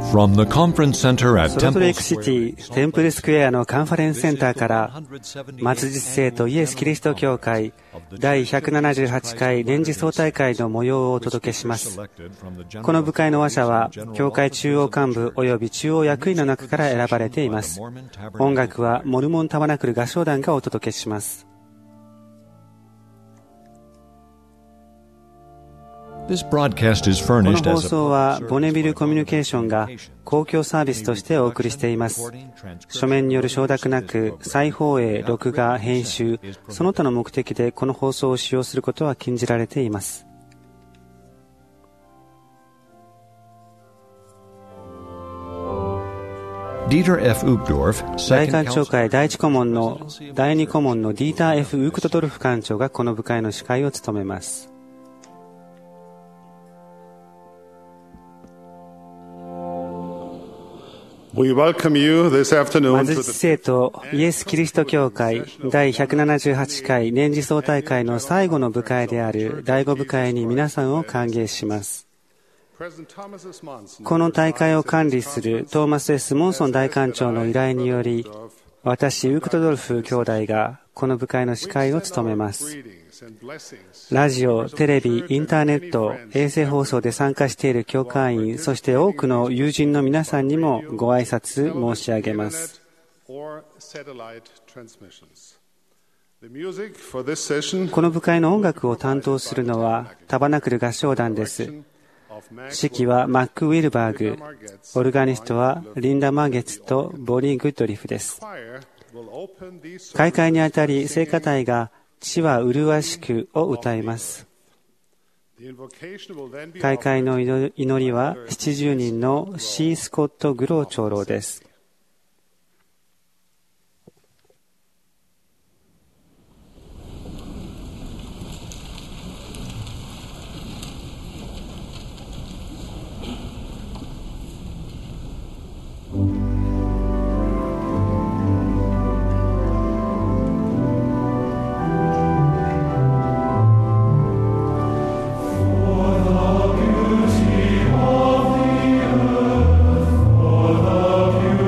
From the conference center at ソルトレイ Temple クシテ Square, ィテンプルスクエアのカンファレンスセンターから末日聖とイエス・キリスト教会第178回年次総大会の模様をお届けします。この部会の話者は教会中央幹部及び中央役員の中から選ばれています。音楽はモルモンタバナクル合唱団がお届けします。この放送はボネビルコミュニケーションが公共サービスとしてお送りしています。書面による承諾なく再放映、録画、編集、その他の目的でこの放送を使用することは禁じられています。大館長会第1顧問の第2顧問のディーター・ F ・ウークトドルフ館長がこの部会の司会を務めます。 We welcome you this afternoon 末日聖とイエス・キリスト教会第178回年次総大会の最後の部会である第5部会に皆さんを歓迎します。この大会を管理するトーマス・S・モンソン大館長の依頼により、私、ウークトドルフ兄弟がこの部会の司会を務めます。ラジオ、テレビ、インターネット、衛星放送で参加している教会員、そして多くの友人の皆さんにもご挨拶申し上げます。この部会の音楽を担当するのはタバナクル合唱団です。指揮はマック・ウィルバーグ、オルガニストはリンダ・マーゲッツとボリー・グッドリフです。開会にあたり聖歌隊が地は麗しくを歌います。開会の祈りは70人のシー・スコット・グロー長老です。 For the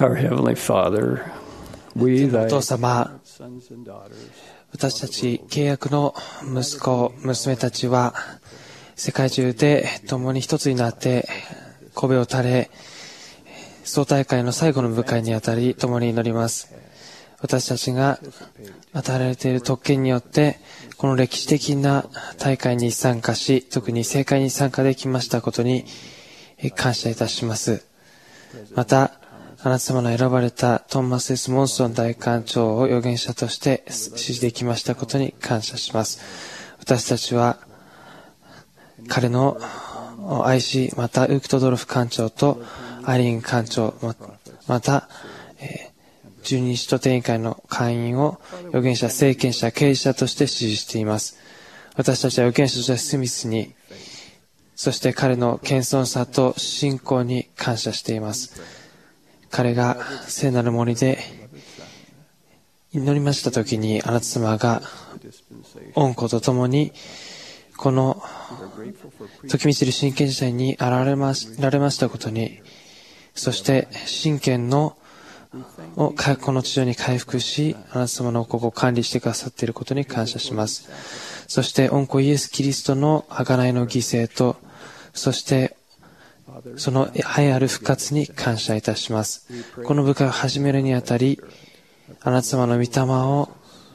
Our Heavenly Father, we お thy 父様、 sons and daughters, 私たち契約の息子、娘たちは世界中で共に一つになって首を垂れ、総大会の最後の部会にあたり共に祈ります。私たちが与えられている特権によってこの歴史的な大会に参加し、特に盛会に参加できましたことに感謝いたします。またあなた様の選ばれたトーマス・S・モンソン大官長を預言者として支持できましたことに感謝します。私たちは彼の愛し、またウクトドルフ官長とアリン官長、また十二使徒典委員会の会員を預言者、聖権者、経営者として支持しています。私たちは預言者としてスミスに、そして彼の謙遜さと信仰に感謝しています。彼が聖なる森で祈りましたときに、あなた様が御子と共にこの時満ちる真剣時代に現れましたことに、そして真剣をこの地上に回復し、あなた様のここを管理してくださっていることに感謝します。そして御子イエス・キリストの贖いの犠牲と、そしてその栄ある復活に感謝いたします。この部会を始めるにあたり、あなた様の御霊を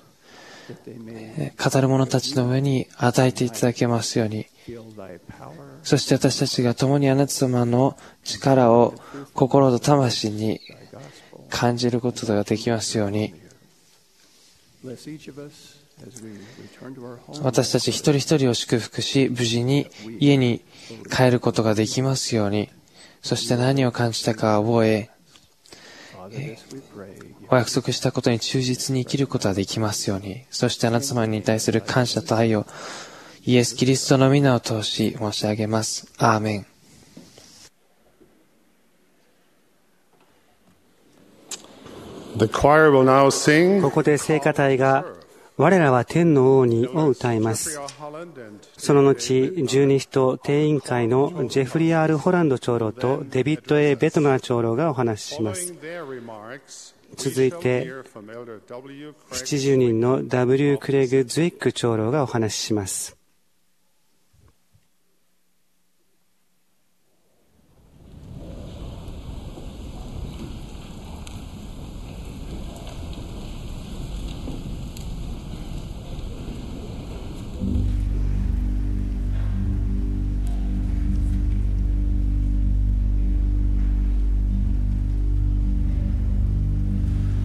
語る者たちの上に与えていただけますように、そして私たちが共にあなた様の力を心と魂に感じることができますように、私たち一人一人を祝福し、無事に家に帰ることができますように、そして何を感じたか覚え、お約束したことに忠実に生きることができますように、そしてあなた様に対する感謝と愛をイエス・キリストの皆を通し申し上げます。アーメン。 The choir will now sing ここで聖歌隊が我らは天の王にを歌います。その後、十二使徒定員会のジェフリー・R・ホランド長老とデビッド・ A ・ベトナー長老がお話しします。続いて、70人の W ・クレグ・ズイック長老がお話しします。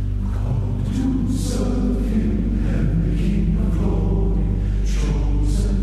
Serve him, and the King of glory, chosen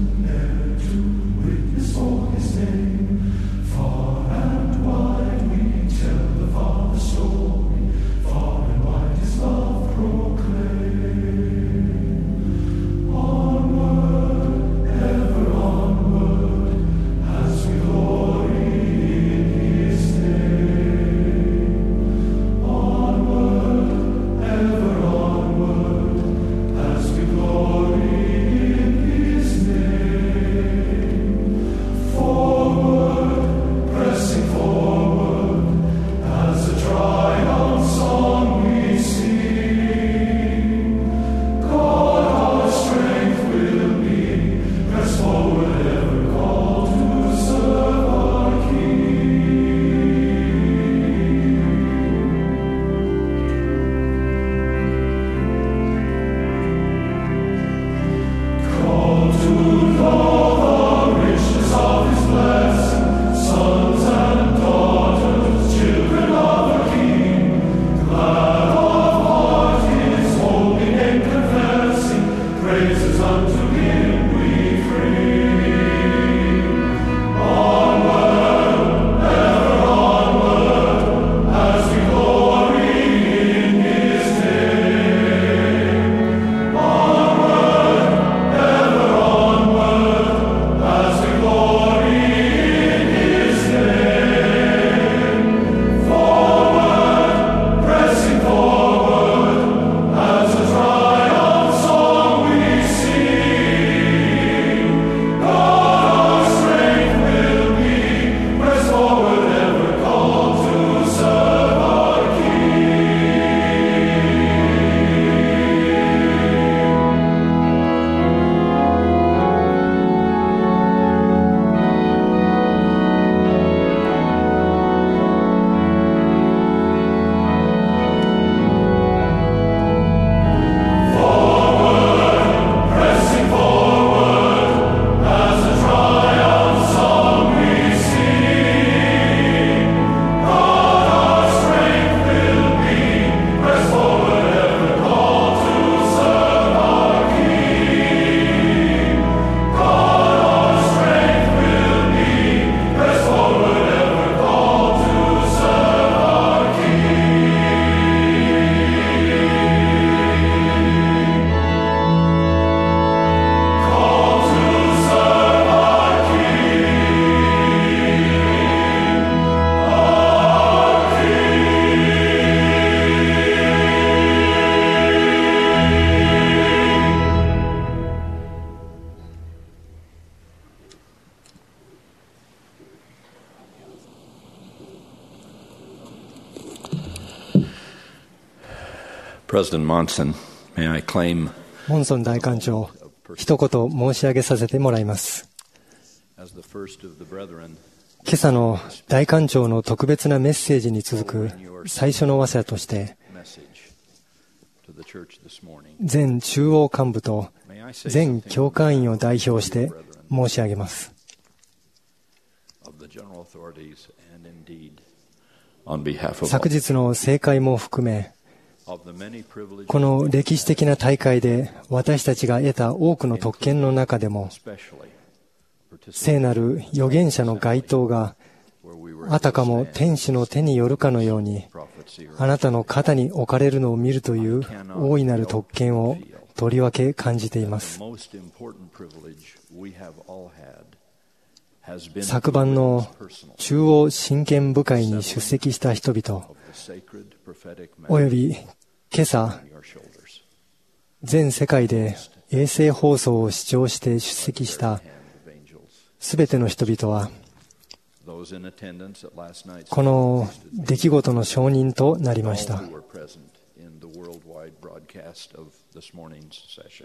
President Monson, may I claim モンソン大官長、一言申し上げさせてもらいます。 as the first of the brethren, 今朝の大官長の特別なメッセージに続く最初の話者として、 message to the church this morning. 全中央幹部と May I say 全 something 教会員を代表して申し上げます。 of the general authorities and indeed on behalf of 昨 all 日の政会も含め、 of the many privileges この歴史的な大会で私たちが得た多くの特権の中でも、 especially 聖なる預言者の該当が where we were あたかも天使の手によるかのように prophecy あなたの肩に置かれるのを見るという大いなる特権をとりわけ感じていま the す。 most important privilege we have all had has been 昨晩の personal 中央親権部会に出席した人々 of the sacred prophetic およ message び今朝 on your shoulders. 全世界で衛星放送を視聴して出席した Hand of angels. すべての人々は Those in attendance at last night's この出来事の証人となりまし all た。 who were present in the worldwide broadcast of this morning's session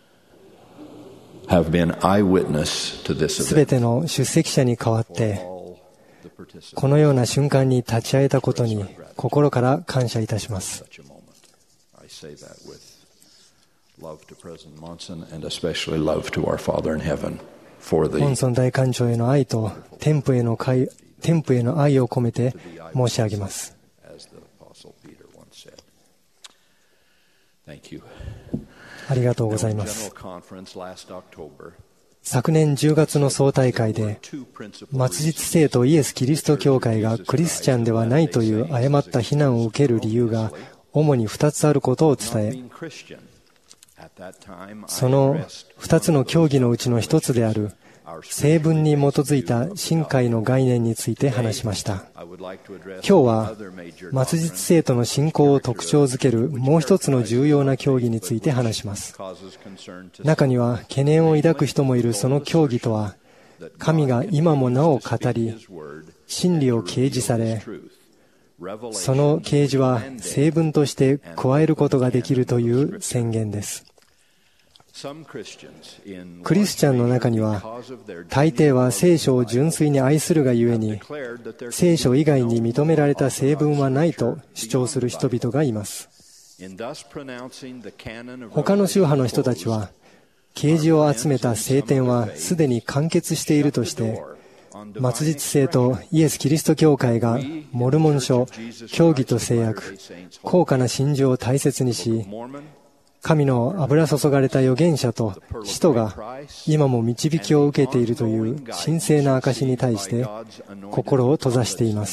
have been eyewitness to this すべ event. ての出席者に代わっ For て all the participants このような瞬間に立ち会えたことに心から感謝いたします。 such a moment. I say that with love to President Monson and especially love to our Father in heaven for モン the ソン大官長への愛と天父への愛を込めて申し上げます。 as the Apostle Peter once said. Thank you. ありがとう There ご was ざ a いま general す。 conference last October. 昨年10月の総大会で Two principal 末日聖とイエス・キリスト教会がクリスチャンではないという誤った非難を受ける理由が主に2つあることを伝 not え、 being Christian. At that time, その I addressed 2つの教義のうちの1つである our 聖文に基づいた信解の概念について話しました。 I would like to address 今日は another major 末日 doctrine 聖との信仰を特徴づけるもう一つの重要な教義について話します。 causes concern to 中には懸念を抱く人もいるその教義とは、神が今もなお語り、 His word 真理を掲示され、 truth. Revelation その啓示は聖文として加えることができるという宣言です。 Some Christians in クリスチャンの中には、 because of their 大抵は聖書を純粋に愛するがゆえに、 declared that there 聖書以外に認められた聖文はないと主張する人々がいます。 in thus pronouncing the canon of 他の宗派の人たちは、啓示を集めた聖典はすでに完結しているとして、末日聖とイエス・キリスト教会がモルモン書、教義と制約、高価な真珠を大切にし、 Mormon 神の油注がれた預言者と使徒が今も導きを受けているという神聖な証に対して心を閉ざしています。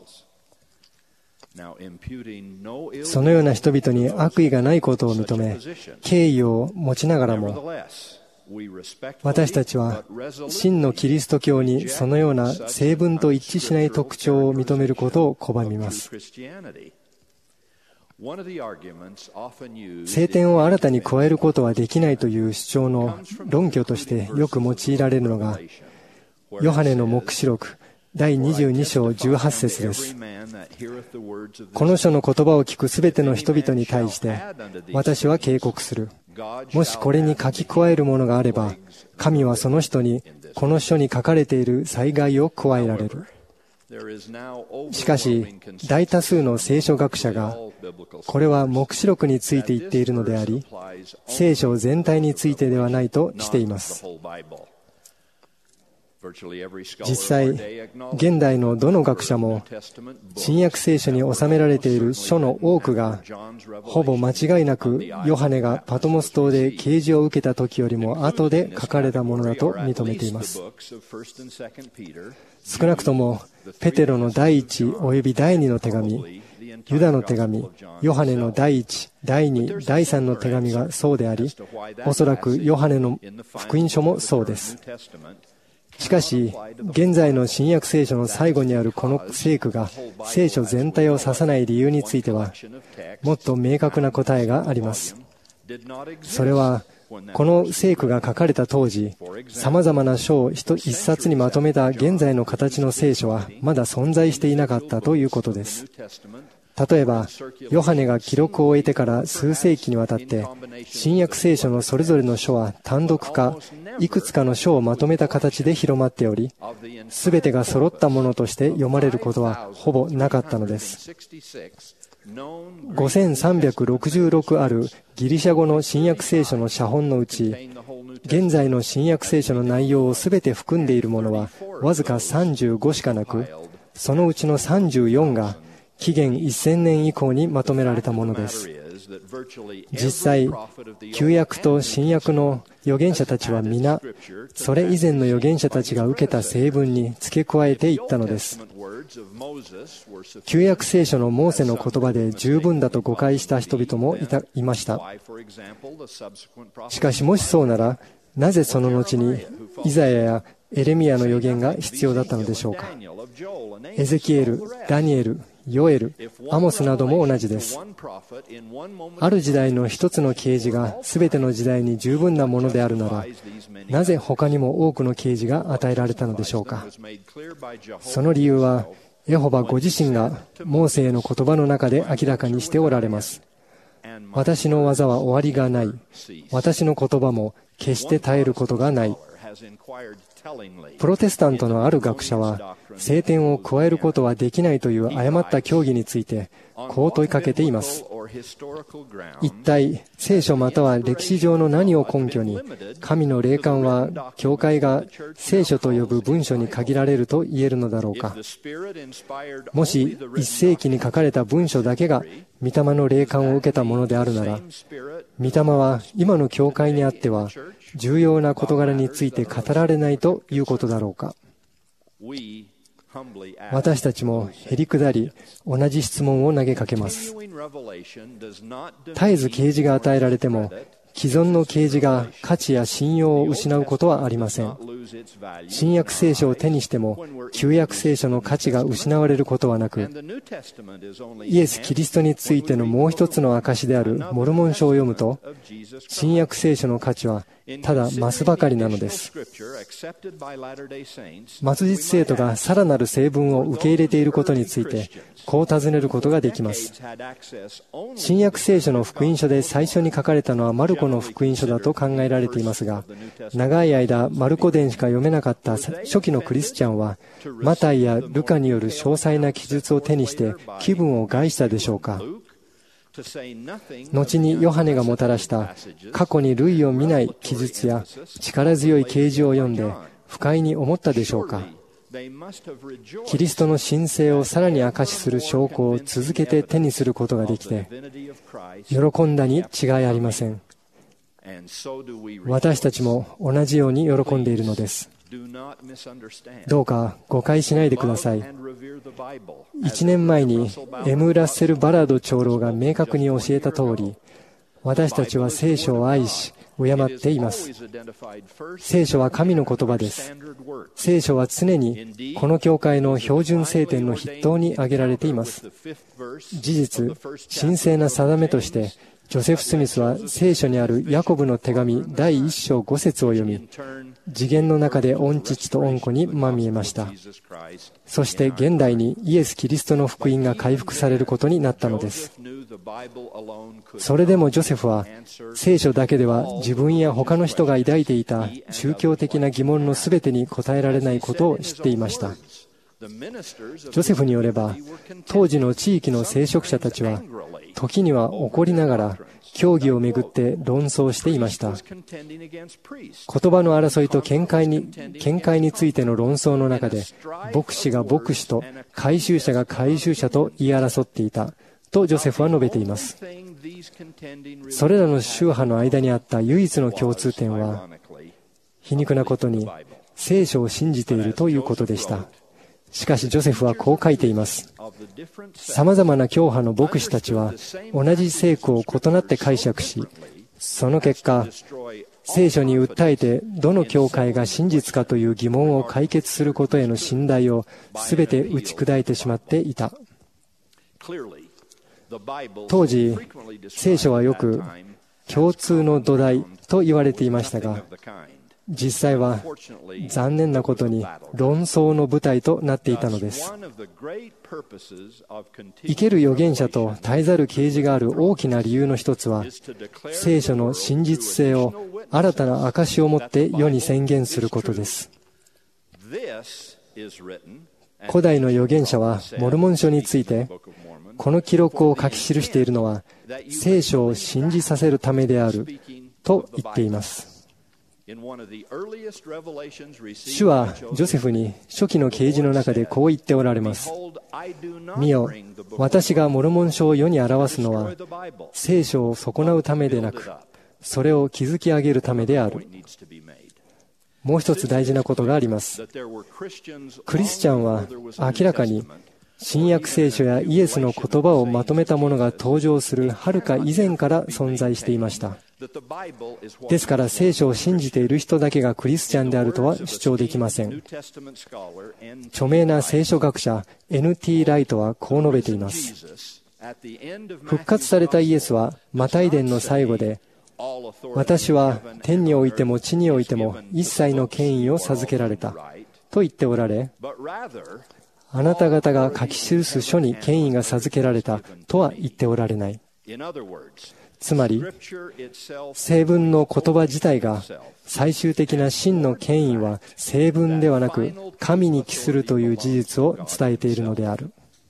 そのような人々に悪意がないことを認め、敬意を持ちながらも、私たちは真のキリスト教にそのような聖文と一致しない特徴を認めることを拒みます。聖典を新たに加えることはできないという主張の論拠としてよく用いられるのが、ヨハネの黙示録第22章18節です。この書の言葉を聞くすべての人々に対して、私は警告する。もしこれに書き加えるものがあれば、神はその人にこの書に書かれている災害を加えられる。しかし、大多数の聖書学者が、これは黙示録について言っているのであり、聖書全体についてではないとしています。実際、現代のどの学者も、新約聖書に収められている書の多くが、ほぼ間違いなくヨハネがパトモス島で啓示を受けた時よりも後で書かれたものだと認めています。少なくとも、ペテロの第一および第二の手紙、ユダの手紙、ヨハネの第一、第二、第三の手紙がそうであり、おそらくヨハネの福音書もそうです。しかし、現在の新約聖書の最後にあるこの聖句が聖書全体を指さない理由については、もっと明確な答えがあります。それは、この聖句が書かれた当時、様々な書を一冊にまとめた現在の形の聖書はまだ存在していなかったということです。 例えば、ヨハネが記録を終えてから数世紀にわたって、新約聖書のそれぞれの書は単独か、いくつかの書をまとめた形で広まっており、すべてが揃ったものとして読まれることはほぼなかったのです。5366あるギリシャ語の新約聖書の写本のうち、現在の新約聖書の内容をすべて含んでいるものはわずか35しかなく、そのうちの34が紀元1000年以降にまとめられたものです。実際、旧約と新約の預言者たちは皆、それ以前の預言者たちが受けた聖文に付け加えていったのです。旧約聖書のモーセの言葉で十分だと誤解した人々もいました。しかしもしそうなら、なぜその後にイザヤやエレミヤの預言が必要だったのでしょうか。エゼキエル、ダニエル、ヨエル、アモスなども同じです。ある時代の一つの啓示が全ての時代に十分なものであるなら、なぜ他にも多くの啓示が与えられたのでしょうか。その理由は、エホバご自身がモーセへの言葉の中で明らかにしておられます。私の技は終わりがない。私の言葉も決して絶えることがない。プロテスタントのある学者は、聖典を加えることはできないという誤った教義について、こう問いかけています。一体、聖書または歴史上の何を根拠に、神の霊感は、教会が聖書と呼ぶ文書に限られると言えるのだろうか。もし、1世紀に書かれた文書だけが、御霊の霊感を受けたものであるなら、御霊は今の教会にあっては、重要な事柄について語られないということだろうか。私たちもへりくだり、同じ質問を投げかけます。絶えず啓示が与えられても、既存の啓示が価値や信用を失うことはありません。新約聖書を手にしても、旧約聖書の価値が失われることはなく、イエス・キリストについてのもう一つの証であるモルモン書を読むと、新約聖書の価値はただ増すばかりなのです。末日生徒がさらなる聖文を受け入れていることについて、こう尋ねることができます。新約聖書の福音書で最初に書かれたのはマルコの福音書だと考えられていますが、長い間マルコ伝しか読めなかった初期のクリスチャンは、マタイやルカによる詳細な記述を手にして気分を害したでしょうか。後にヨハネがもたらした過去に類を見ない記述や力強い啓示を読んで不快に思ったでしょうか。キリストの神聖をさらに証しする証拠を続けて手にすることができて、喜んだに違いありません。私たちも同じように喜んでいるのです。どうか誤解しないでください。1年前にM・ラッセル・バラード長老が明確に教えた通り、私たちは聖書を愛し、敬っています。聖書は神の言葉です。聖書は常にこの教会の標準聖典の筆頭に挙げられています。事実、神聖な定めとして、ジョセフ・スミスは聖書にあるヤコブの手紙第1章5節を読み、次元の中で御父と御子にまみえました。そして現代にイエス・キリストの福音が回復されることになったのです。それでもジョセフは聖書だけでは自分や他の人が抱いていた宗教的な疑問のすべてに答えられないことを知っていました。ジョセフによれば、当時の地域の聖職者たちは時には怒りながら教義をめぐって論争していました。言葉の争いと見解についての論争の中で、牧師が牧師と改宗者が改宗者と言い争っていたとジョセフは述べています。それらの宗派の間にあった唯一の共通点は、皮肉なことに聖書を信じているということでした。しかしジョセフはこう書いています。様々な教派の牧師たちは同じ聖句を異なって解釈し、その結果、聖書に訴えてどの教会が真実かという疑問を解決することへの信頼を全て打ち砕いてしまっていた。当時、聖書はよく共通の土台と言われていましたが、 実際は残念なことに論争の舞台となっていたのです。生ける預言者と絶えざる啓示がある大きな理由の一つは、聖書の真実性を新たな証をもって世に宣言することです。古代の預言者はモルモン書について、この記録を書き記しているのは聖書を信じさせるためであると言っています。主はジョセフに初期の啓示の中でこう言っておられます。見よ、私がモルモン書を世に表すのは聖書を損なうためでなく、それを築き上げるためである。もう一つ大事なことがあります。クリスチャンは明らかに新約聖書やイエスの言葉をまとめたものが登場するはるか以前から存在していました。ですから聖書を信じている人だけがクリスチャンであるとは主張できません。著名な聖書学者 N.T. ライトはこう述べています。復活されたイエスはマタイ伝の最後で、私は天においても地においても一切の権威を授けられたと言っておられ、あなた方が書き記す書に権威が授けられたとは言っておられない。つまり、聖文の言葉自体が最終的な真の権威は聖文ではなく神に帰するという事実を伝えているのである。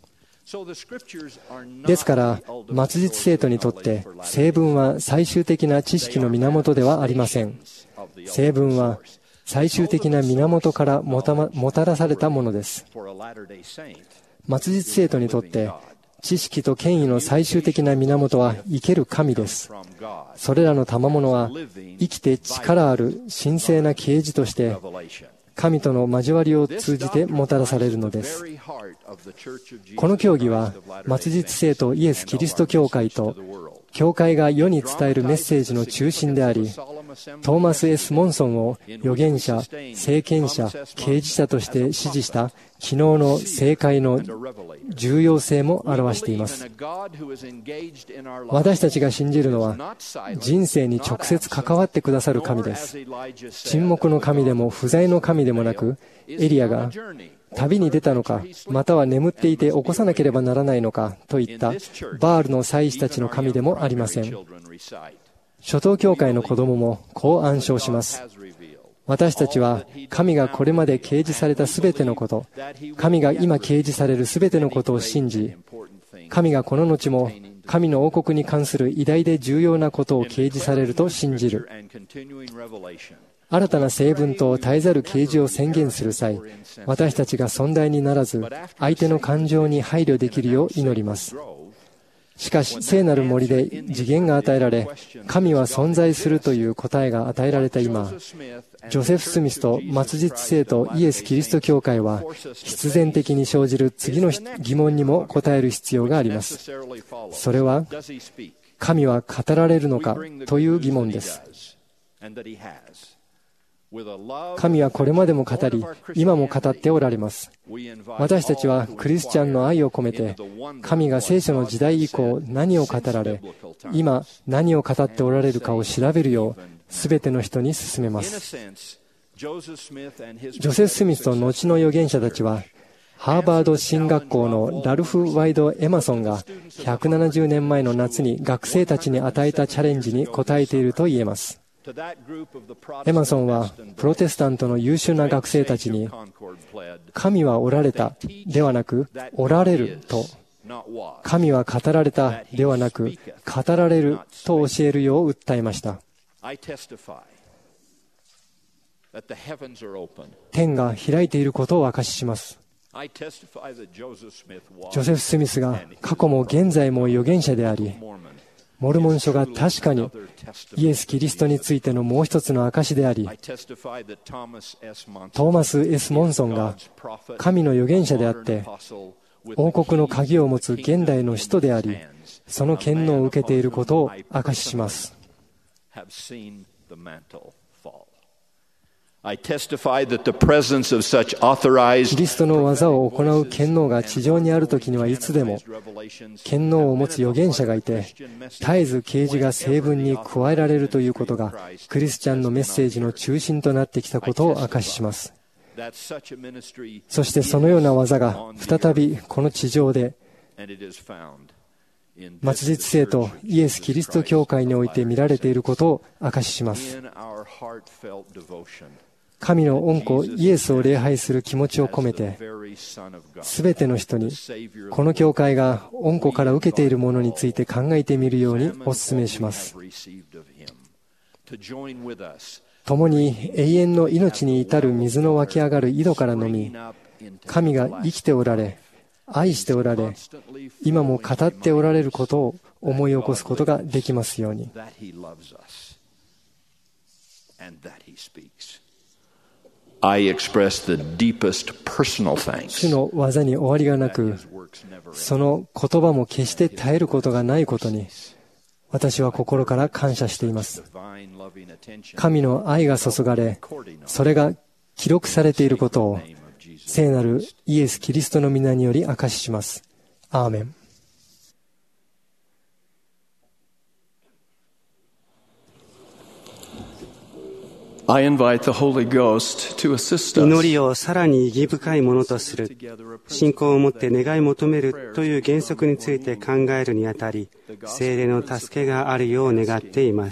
ですから、末日生徒にとって聖文は最終的な知識の源ではありません。聖文は最終的な源からもたらされたものです。末日生徒にとって知識と権威の最終的な源は生ける神です。それらの賜物は生きて力ある神聖な啓示として神との交わりを通じてもたらされるのです。この教義は末日生徒イエス・キリスト教会と教会が世に伝えるメッセージの中心であり、トーマス・ S・モンソンを預言者、聖賢者、啓示者として支持した昨日の聖会の重要性も表しています。私たちが信じるのは人生に直接関わってくださる神です。沈黙の神でも不在の神でもなく、エリアが旅に出たのか、または眠っていて起こさなければならないのかといったバールの祭司たちの神でもありません。初等教会の子供もこう暗唱します。私たちは神がこれまで掲示されたすべてのこと、神が今掲示されるすべてのことを信じ、神がこの後も神の王国に関する偉大で重要なことを掲示されると信じる。新たな聖文と絶えざる啓示を宣言する際、私たちが尊大にならず、相手の感情に配慮できるよう祈ります。しかし、聖なる森で次元が与えられ、神は存在するという答えが与えられた今、ジョセフ・スミスと末日生徒イエス・キリスト教会は、必然的に生じる次の疑問にも答える必要があります。それは、神は語られるのかという疑問です。神はこれまでも語り、今も語っておられます。私たちはクリスチャンの愛を込めて、神が聖書の時代以降何を語られ、今何を語っておられるかを調べるよう、すべての人に勧めます。ジョセフ・スミスと後の預言者たちは、ハーバード神学校のラルフ・ワイド・エマソンが170年前の夏に学生たちに与えたチャレンジに応えていると言えます。エマソンはプロテスタントの優秀な学生たちに、神はおられたではなくおられると、神は語られたではなく語られると教えるよう訴えました。天が開いていることを証しします。ジョセフ・スミスが過去も現在も預言者であり、モルモン書が確かにイエス・キリストについてのもう一つの証であり、トーマス・ S ・モンソンが神の預言者であって、王国の鍵を持つ現代の使徒であり、その権能を受けていることを証しします。 I testify that the presence of such authorized キリストの技を行う権能が地上にあるときにはいつでも権能を持つ預言者がいて、絶えず啓示が聖文に加えられるということがクリスチャンのメッセージの中心となってきたことを証しします。そしてそのような技が再びこの地上で末日聖とイエス・キリスト教会において見られていることを証しします。神の御子イエスを礼拝する気持ちを込めて、すべての人にこの教会が御子から受けているものについて考えてみるようにお勧めします。共に永遠の命に至る水の湧き上がる井戸から飲み、神が生きておられ、愛しておられ、今も語っておられることを思い起こすことができますように。 I express the deepest personal thanks. 主の技に終わりがなく、その言葉も決して絶えることがないことに、私は心から感謝しています。神の愛が注がれ、それが記録されていることを、聖なるイエス・キリストの皆により証しします。アーメン。 I invite the Holy Ghost to assist us. 祈りをさらに意義深いものとする、信仰を持って願い求めるという原則について考えるにあたり、聖霊の助けがあるよう願っています。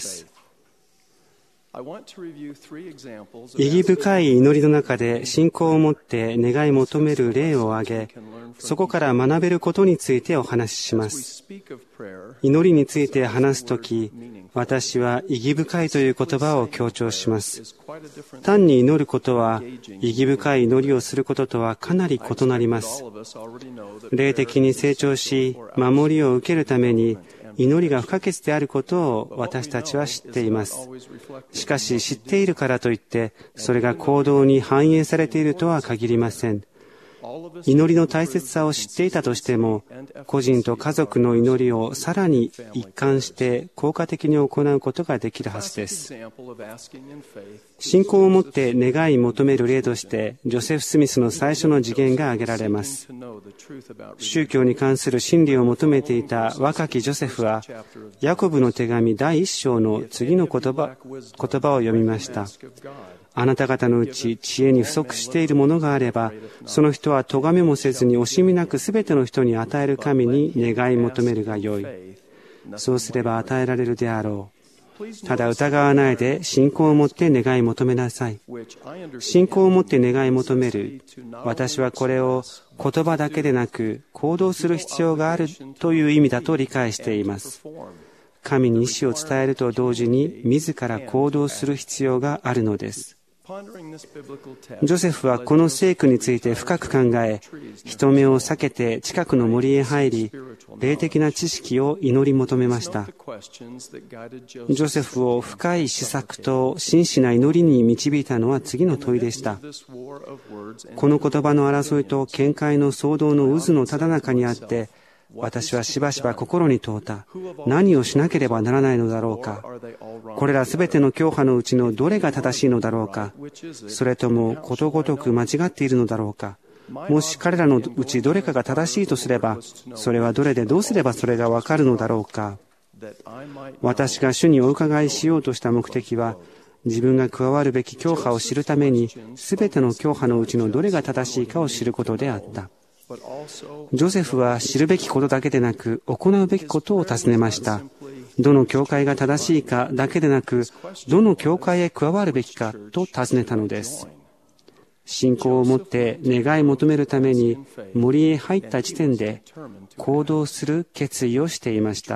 意義深い祈りの中で信仰を持って願い求める例を挙げ、そこから学べることについてお話しします。祈りについて話すとき、私は意義深いという言葉を強調します。単に祈ることは、意義深い祈りをすることとはかなり異なります。霊的に成長し、守りを受けるために、祈りが不可欠であることを私たちは知っています。しかし知っているからといって、それが行動に反映されているとは限りません。祈りの大切さを知っていたとしても、個人と家族の祈りをさらに一貫して効果的に行うことができるはずです。信仰を持って願い求める例として、ジョセフ・スミスの最初の次元が挙げられます。宗教に関する真理を求めていた若きジョセフは、ヤコブの手紙第1章の次の言葉を読みました。あなた方のうち知恵に不足しているものがあれば、その人は咎めもせずに惜しみなくすべての人に与える神に願い求めるがよい。そうすれば与えられるであろう。ただ疑わないで信仰を持って願い求めなさい。信仰を持って願い求める。私はこれを言葉だけでなく行動する必要があるという意味だと理解しています。神に意思を伝えると同時に自ら行動する必要があるのです。ジョセフはこの聖句について深く考え、人目を避けて近くの森へ入り、霊的な知識を祈り求めました。ジョセフを深い思索と真摯な祈りに導いたのは次の問いでした。この言葉の争いと見解の騒動の渦のただ中にあって、私はしばしば心に問うた。何をしなければならないのだろうか。これらすべての教派のうちのどれが正しいのだろうか。それともことごとく間違っているのだろうか。もし彼らのうちどれかが正しいとすれば、それはどれでどうすればそれがわかるのだろうか。私が主にお伺いしようとした目的は、自分が加わるべき教派を知るために、すべての教派のうちのどれが正しいかを知ることであった。ジョセフは知るべきことだけでなく行うべきことを尋ねました。どの教会が正しいかだけでなく、どの教会へ加わるべきかと尋ねたのです。信仰を持って願い求めるために森へ入った時点で行動する決意をしていました。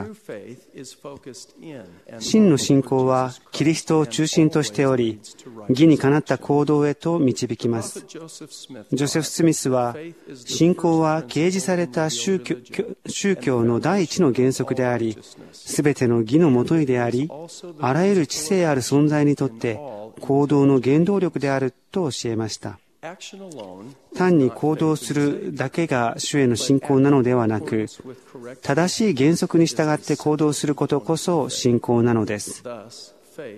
真の信仰はキリストを中心としており、義にかなった行動へと導きます。ジョセフ・スミスは、信仰は掲示された宗教の第一の原則であり、すべての義のもといであり、あらゆる知性ある存在にとって行動の原動力であると教えました。単に行動するだけが主への信仰なのではなく、正しい原則に従って行動することこそ信仰なのです。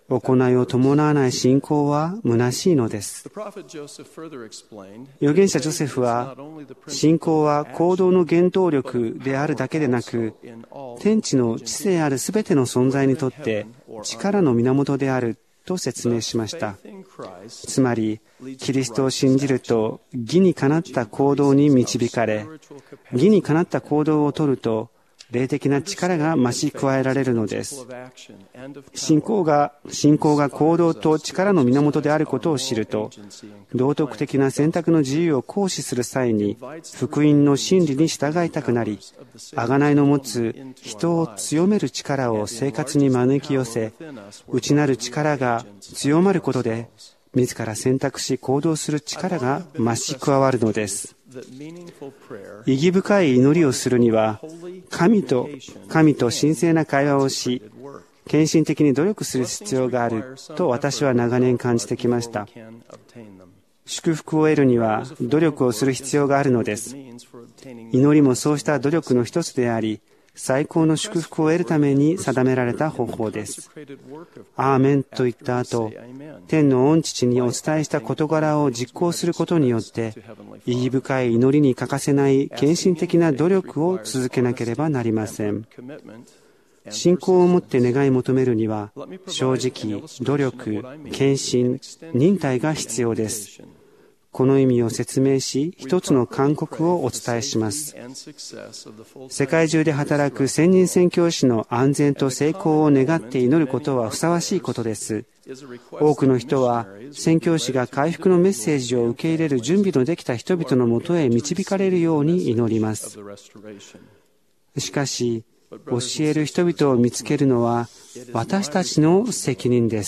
行いを伴わない信仰は虚しいのです。預言者ジョセフは、信仰は行動の原動力であるだけでなく、天地の知性あるすべての存在にとって力の源であると説明しました。つまり、キリストを信じると義にかなった行動に導かれ、義にかなった行動をとると、霊的な力が増し加えられるのです。信仰が行動と力の源であることを知ると、道徳的な選択の自由を行使する際に、福音の真理に従いたくなり、贖いの持つ人を強める力を生活に招き寄せ、内なる力が強まることで、自ら選択し行動する力が増し加わるのです。意義深い祈りをするには、神と神聖な会話をし、献身的に努力する必要があると私は長年感じてきました。祝福を得るには努力をする必要があるのです。祈りもそうした努力の一つであり、最高の祝福を得るために定められた方法です。アーメンと言った後、天の御父にお伝えした事柄を実行することによって、意義深い祈りに欠かせない献身的な努力を続けなければなりません。信仰を持って願い求めるには、正直、努力、献身、忍耐が必要です。この意味を説明し、一つの勧告をお伝えします。世界中で働く専任宣教師の安全と成功を願って祈ることはふさわしいことです。多くの人は、宣教師が回復のメッセージを受け入れる準備のできた人々のもとへ導かれるように祈ります。しかし、教える人々を見つけるのは私たちの責任です。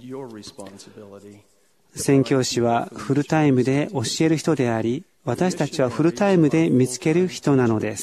宣教師はフルタイムで教える人であり、私たちはフルタイムで見つける人なのです。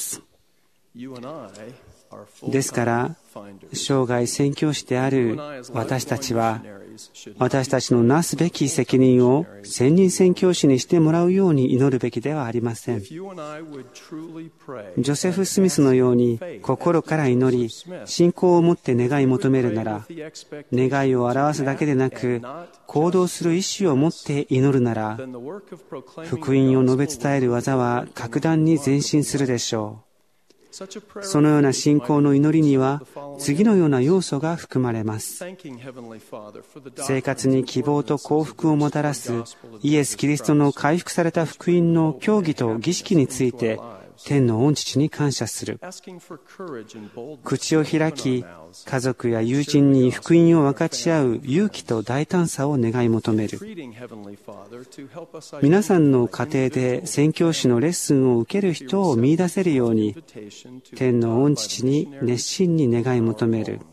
ですから、生涯宣教師である私たちは、私たちのなすべき責任を専任宣教師にしてもらうように祈るべきではありません。ジョセフ・スミスのように心から祈り、信仰を持って願い求めるなら、願いを表すだけでなく、行動する意志を持って祈るなら、福音を述べ伝える技は格段に前進するでしょう。そのような信仰の祈りには次のような要素が含まれます。生活に希望と幸福をもたらすイエス・キリストの回復された福音の教義と儀式について天の御父に感謝する。口を開き、家族や友人に福音を分かち合う勇気と大胆さを願い求める。皆さんの家庭で宣教師のレッスンを受ける人を見出せるように、天の御父に熱心に願い求める。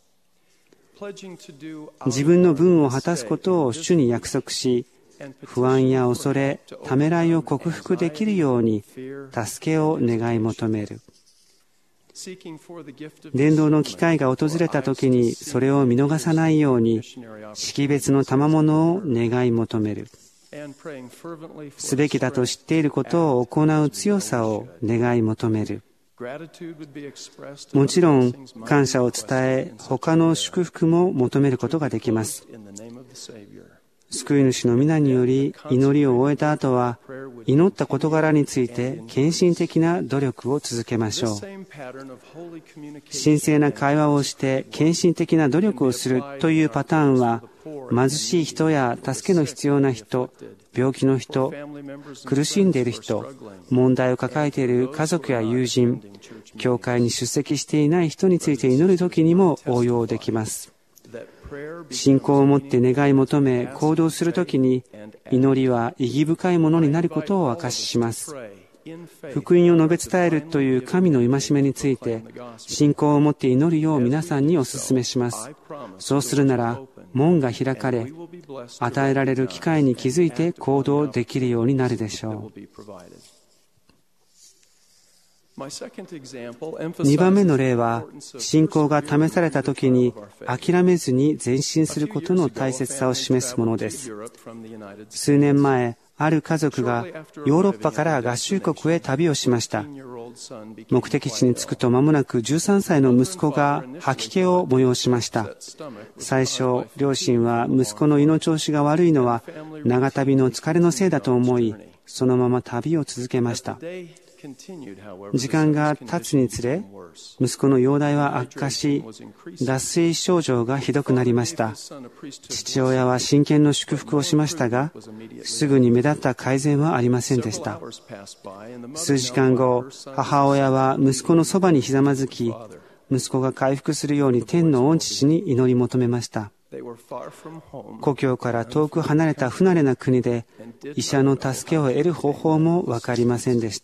自分の分を果たすことを主に約束し、不安や恐れ、ためらいを克服できるように助けを願い求める。伝道の機会が訪れた時にそれを見逃さないように識別の賜物を願い求める。すべきだと知っていることを行う強さを願い求める。もちろん感謝を伝え、他の祝福も求めることができます。救い主の皆により祈りを終えた後は、祈った事柄について献身的な努力を続けましょう。神聖な会話をして献身的な努力をするというパターンは、貧しい人や助けの必要な人、病気の人、苦しんでいる人、問題を抱えている家族や友人、教会に出席していない人について祈るときにも応用できます。信仰を持って願い求め行動するときに、祈りは意義深いものになることを証しします。福音を述べ伝えるという神の戒めについて、信仰を持って祈るよう皆さんにお勧めします。そうするなら、門が開かれ、与えられる機会に気づいて行動できるようになるでしょう。 2番目の例は、信仰が試された時に諦めずに前進することの大切さを示すものです。数年前、ある家族がヨーロッパから合衆国へ旅をしました。目的地に着くと間もなく13歳の息子が吐き気を催しました。最初、両親は息子の胃の調子が悪いのは長旅の疲れのせいだと思い、そのまま旅を続けました。時間が経つにつれ、息子の容体は悪化し、脱水症状がひどくなりました。父親は真剣の祝福をしましたが、すぐに目立った改善はありませんでした。数時間後、母親は息子のそばにひざまずき、息子が回復するように天の御父に祈り求めました。故郷から遠く離れた不慣れな国で、医者の助けを得る方法も分かりませんでした。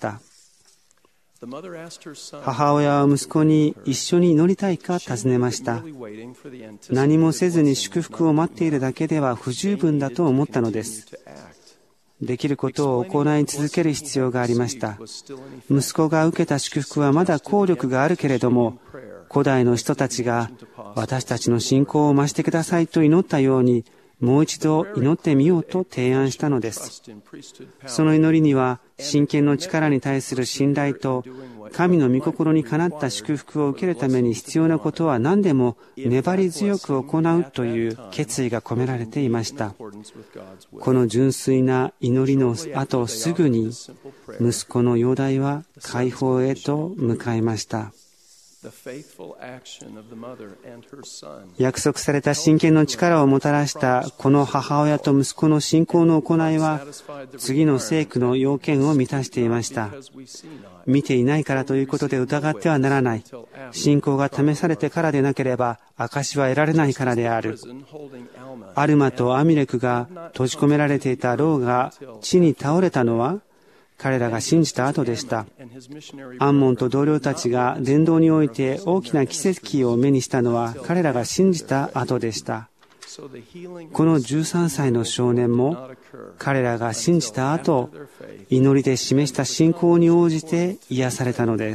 母親は息子に一緒に祈りたいか尋ねました。何もせずに祝福を待っているだけでは不十分だと思ったのです。できることを行い続ける必要がありました。息子が受けた祝福はまだ効力があるけれども、古代の人たちが私たちの信仰を増してくださいと祈ったように、もう一度祈ってみようと提案したのです。その祈りには、真剣の力に対する信頼と、神の御心にかなった祝福を受けるために必要なことは何でも粘り強く行うという決意が込められていました。この純粋な祈りの後すぐに、息子の容体は解放へと向かいました。約束された真剣の力をもたらしたこの母親と息子の信仰の行いは次の聖句の要件を満たしていました。見ていないからということで疑ってはならない。信仰が試されてからでなければ証は得られないからである。アルマとアミレクが閉じ込められていた牢が地に倒れたのは彼らが信じた後でした。アンモンと同僚たちが伝道において大きな奇跡を目にしたのは彼らが信じた後でした。この13歳の少年も彼らが信じた後、祈りで示した信仰に応じて癒されたのです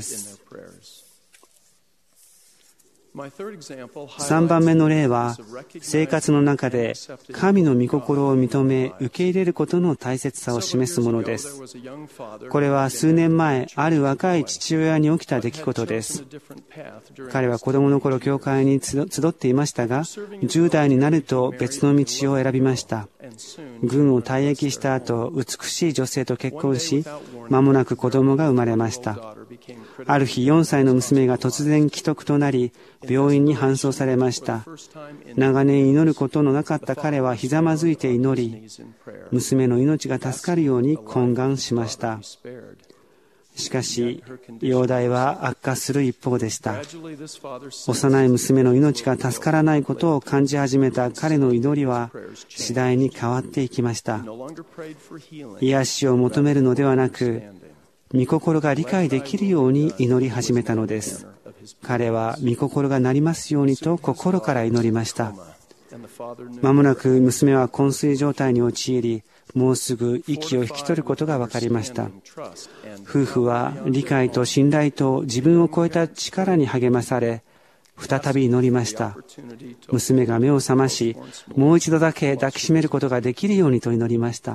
。3番目の例は、生活の中で神の御心を認め受け入れることの大切さを示すものです。これは数年前、ある若い父親に起きた出来事です。彼は子供の頃教会に集っていましたが、10代になると別の道を選びました。軍を退役した後、美しい女性と結婚し、間もなく子供が生まれました。ある日、4歳の娘が突然危篤となり、病院に搬送されました。長年祈ることのなかった彼はひざまずいて祈り、娘の命が助かるように懇願しました。しかし、容体は悪化する一方でした。幼い娘の命が助からないことを感じ始めた彼の祈りは次第に変わっていきました。癒しを求めるのではなく、御心が理解できるように祈り始めたのです。彼は御心がなりますようにと心から祈りました。間もなく娘は昏睡状態に陥り、もうすぐ息を引き取ることが分かりました。夫婦は理解と信頼と自分を超えた力に励まされ、再び祈りました。娘が目を覚まし、もう一度だけ抱きしめることができるようにと祈りました。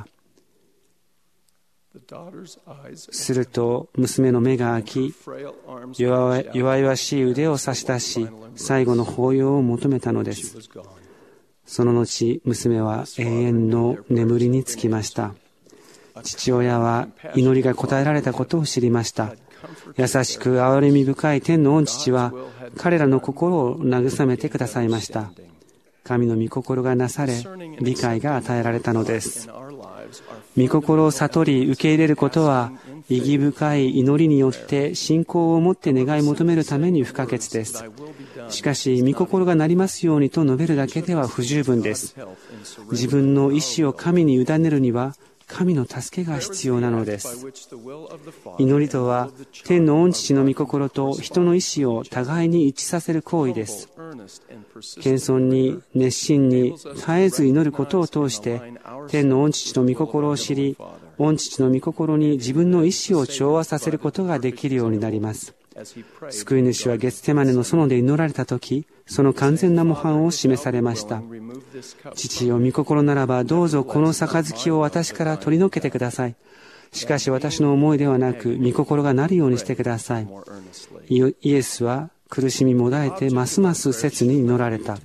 すると娘の目が開き、弱々しい腕を差し出し、最後の抱擁を求めたのです。その後、娘は永遠の眠りにつきました。父親は祈りが応えられたことを知りました。優しく憐れみ深い天の御父は彼らの心を慰めてくださいました。神の御心がなされ、理解が与えられたのです。御心を悟り受け入れることは、意義深い祈りによって信仰を持って願い求めるために不可欠です。しかし、御心がなりますようにと述べるだけでは不十分です。自分の意志を神に委ねるには、神の助けが必要なのです。祈りとは、天の御父の御心と人の意志を互いに一致させる行為です。謙遜に熱心に絶えず祈ることを通して、天の御父の御心を知り、 御父の御心に自分の意志を調和させることができるようになります。救い主はゲツテマネの園で祈られたとき、その完全な模範を示されました。父よ、御心ならばどうぞこの杯を私から取り除けてください。しかし私の思いではなく、御心がなるようにしてください。イエスは苦しみもだえてますます切に祈られた。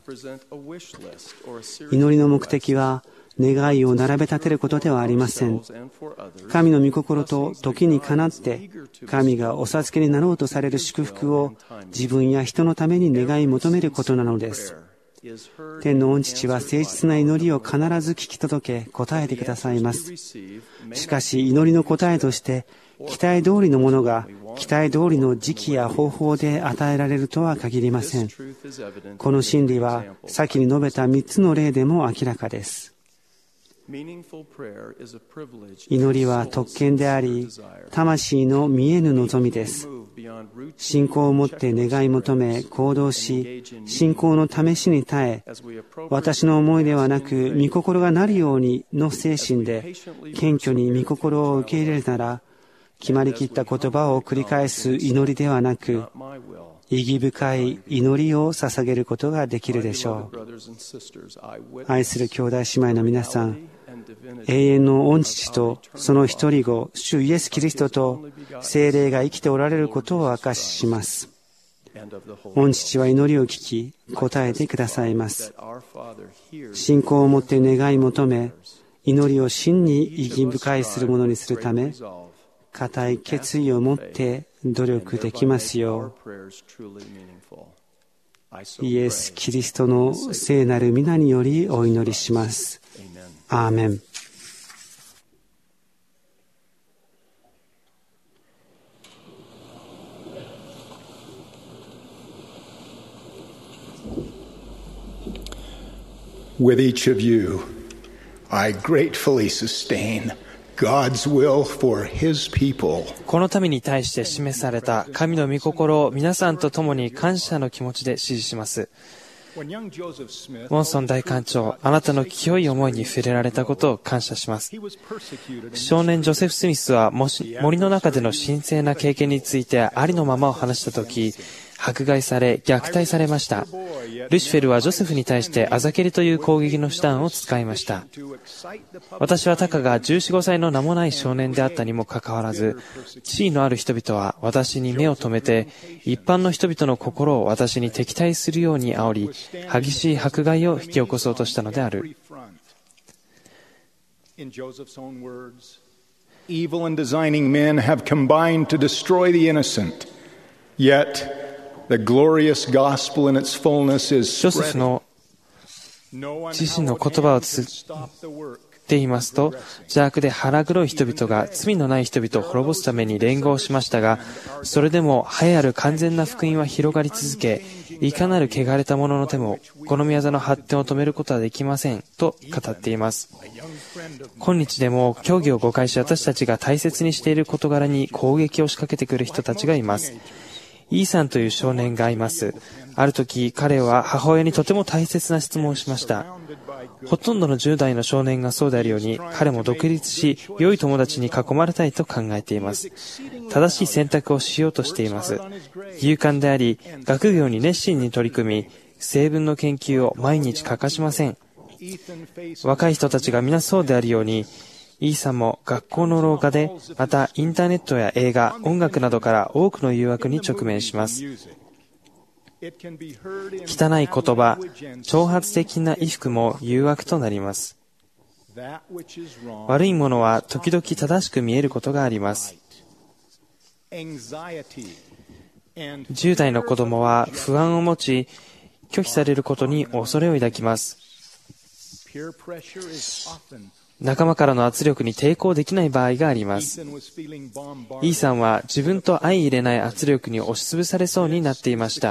祈りの目的は願いを並べ立てることではありません。神の御心と時にかなって神がお授けになろうとされる祝福を自分や人のために願い求めることなのです。天の御父は誠実な祈りを必ず聞き届け答えてくださいます。しかし祈りの答えとして期待通りのものが期待通りの時期や方法で与えられるとは限りません。この真理は先に述べた3つの例でも明らかです。祈りは特権であり、魂の見えぬ望みです。信仰を持って願い求め行動し、信仰の試しに耐え、私の思いではなく御心がなるようにの精神で謙虚に御心を受け入れるなら、決まりきった言葉を繰り返す祈りではなく、意義深い祈りを捧げることができるでしょう。愛する兄弟姉妹の皆さん、永遠の御父とその一人子、主イエス・キリストと聖霊が生きておられることを証しします。御父は祈りを聞き、答えてくださいます。信仰を持って願い求め、祈りを真に意義深いするものにするため、固い決意を持って努力できますよう、イエス・キリストの聖なる皆によりお祈りします。アーメン。 With each of you, I gratefully sustain God's will for His people. この民に対して示された神の御心を皆さんと共に感謝の気持ちで支持します。ウォンソン大官長、あなたの清い思いに触れられたことを感謝します。少年ジョセフ・スミスは森の中での神聖な経験についてありのままを話したとき、迫害され虐待されました。ルシフェルはジョセフに対してあざけりという攻撃の手段を使いました。私はたかが14、15歳の名もない少年であったにもかかわらず、地位のある人々は私に目を留めて、一般の人々の心を私に敵対するように煽り、激しい迫害を引き起こそうとしたのである。 Evil and designing men have combined to destroy the innocent. Yet the glorious gospel in its fullness is ジョセフの自身の言葉をつって言いますと、邪悪で腹黒い人々が罪のない人々を滅ぼすために連合しましたが、それでも栄えある完全な福音は広がり続け、いかなる汚れた者の手もこの御業の発展を止めることはできませんと語っています。今日でも教義を誤解し、私たちが大切にしている事柄に攻撃を仕掛けてくる人たちがいます。イーサンという少年がいます。ある時、彼は母親にとても大切な質問をしました。ほとんどの10代の少年がそうであるように、彼も独立し、良い友達に囲まれたいと考えています。正しい選択をしようとしています。勇敢であり、学業に熱心に取り組み、成文の研究を毎日欠かしません。若い人たちが皆そうであるように、イーサンも学校の廊下で、またインターネットや映画、音楽などから多くの誘惑に直面します。汚い言葉、挑発的な衣服も誘惑となります。悪いものは時々正しく見えることがあります。10代の子供は不安を持ち、拒否されることに恐れを抱きます。仲間からの圧力に抵抗できない場合があります。イーサンは自分と相入れない圧力に押しつぶされそうになっていました。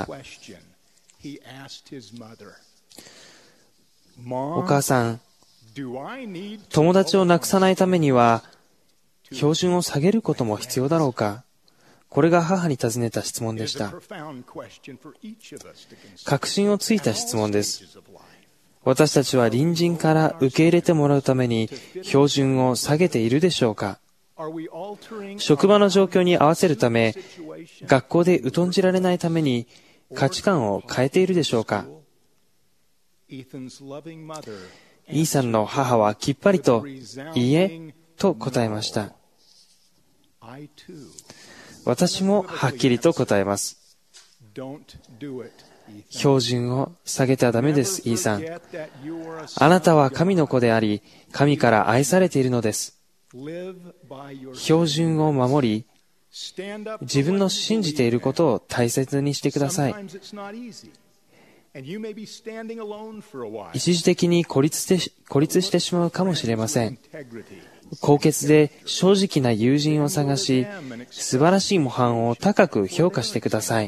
お母さん、友達をなくさないためには標準を下げることも必要だろうか。これが母に尋ねた質問でした。確信をついた質問です。 私たちは隣人から受け入れてもらうために標準を下げているでしょうか？職場の状況に合わせるため、学校で疎んじられないために価値観を変えているでしょうか？イーサンの母はきっぱりと、いいえ、と答えました。私もはっきりと答えます。標準を下げてはダメです、イーサン。あなたは神の子であり、神から愛されているのです。標準を守り、自分の信じていることを大切にしてください。一時的に孤立してしまうかもしれません。高潔で正直な友人を探し、素晴らしい模範を高く評価してください。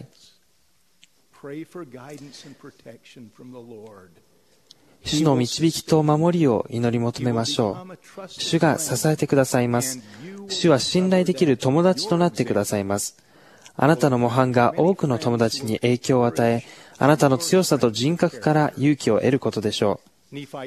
主の導きと守りを祈り求めましょう。主が支えてくださいます。主は信頼できる友達となってくださいます。あなたの模範が多くの友達に影響を与え、あなたの強さと人格から勇気を得ることでしょう。ニー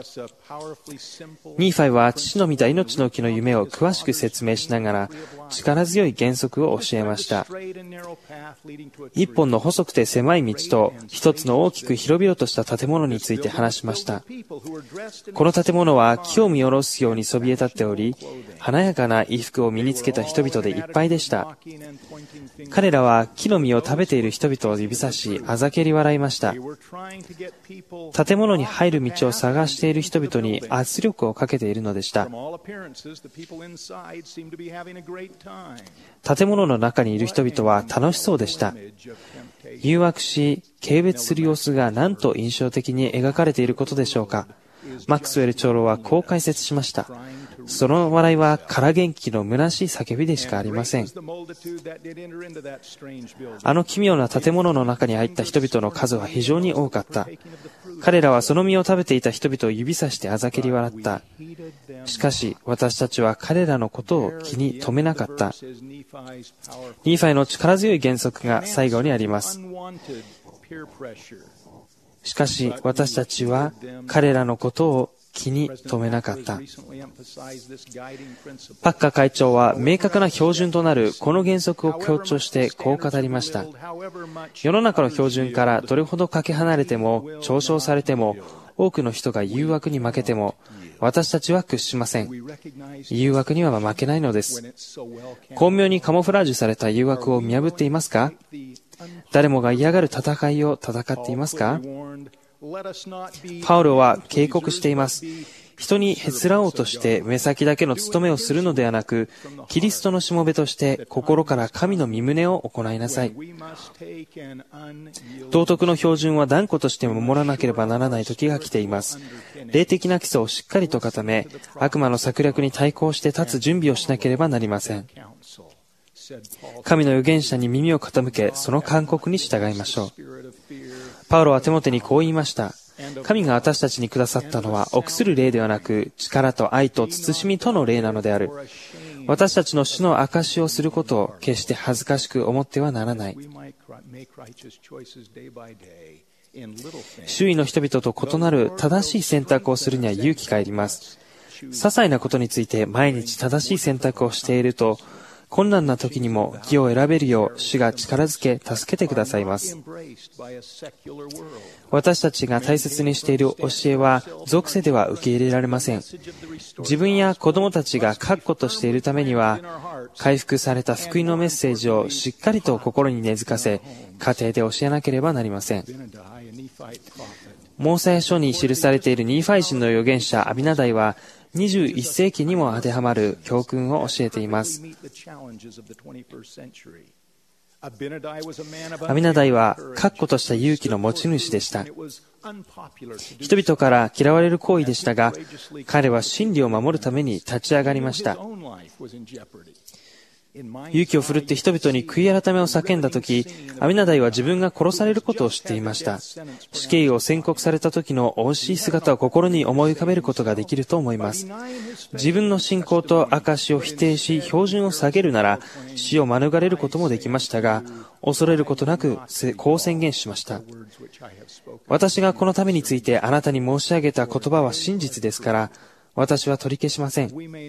ファイは父の見た命の木の夢を詳しく説明しながら力強い原則を教えました。一本の細くて狭い道と一つの大きく広々とした建物について話しました。この建物は木を見下ろすようにそびえ立っており、華やかな衣服を身につけた人々でいっぱいでした。彼らは木の実を食べている人々を指さし、あざけり笑いました。建物に入る道を探している人々に圧力をかけているのでした。建物の中にいる人々は楽しそうでした。誘惑し、軽蔑する様子がなんと印象的に描かれていることでしょうか。マックスウェル長老はこう解説しました。その笑いは空元気の虚しい叫びでしかありません。あの奇妙な建物の中に入った人々の数は非常に多かった。彼らはその実を食べていた人々を指さしてあざけり笑った。しかし私たちは彼らのことを気に留めなかった。ニーファイの力強い原則が最後にあります。しかし私たちは彼らのことを気に留めなかった。パッカー会長は明確な標準となるこの原則を強調してこう語りました。世の中の標準からどれほどかけ離れても嘲笑されても多くの人が誘惑に負けても私たちは屈しません。誘惑には負けないのです。巧妙にカモフラージュされた誘惑を見破っていますか？誰もが嫌がる戦いを戦っていますか？パウロは警告しています。人にへつらおうとして目先だけの務めをするのではなく、キリストのしもべとして心から神の御胸を行いなさい。道徳の標準は断固として守らなければならない時が来ています。霊的な基礎をしっかりと固め、悪魔の策略に対抗して立つ準備をしなければなりません。神の預言者に耳を傾け、その勧告に従いましょう。パウロはテモテにこう言いました。神が私たちにくださったのは臆する霊ではなく、力と愛と慎みとの霊なのである。私たちの主の証しをすることを決して恥ずかしく思ってはならない。周囲の人々と異なる正しい選択をするには勇気がいります。些細なことについて毎日正しい選択をしていると、困難な時にも義を選べるよう主が力づけ助けてくださいます。私たちが大切にしている教えは俗世では受け入れられません。自分や子供たちが確固としているためには、回復された福音のメッセージをしっかりと心に根付かせ、家庭で教えなければなりません。モーセや書に記されているニーファイ人の預言者アビナダイは、21世紀にも当てはまる教訓を教えています。アビナダイは確固とした勇気の持ち主でした。人々から嫌われる行為でしたが、彼は真理を守るために立ち上がりました。 勇気を振るって人々に悔い改めを叫んだとき、アミナダイは自分が殺されることを知っていました。死刑を宣告された時の惜しい姿を心に思い浮かべることができると思います。自分の信仰と証を否定し、標準を下げるなら、死を免れることもできましたが、恐れることなく、こう宣言しました。私がこのためについてあなたに申し上げた言葉は真実ですから、私は取り消しません。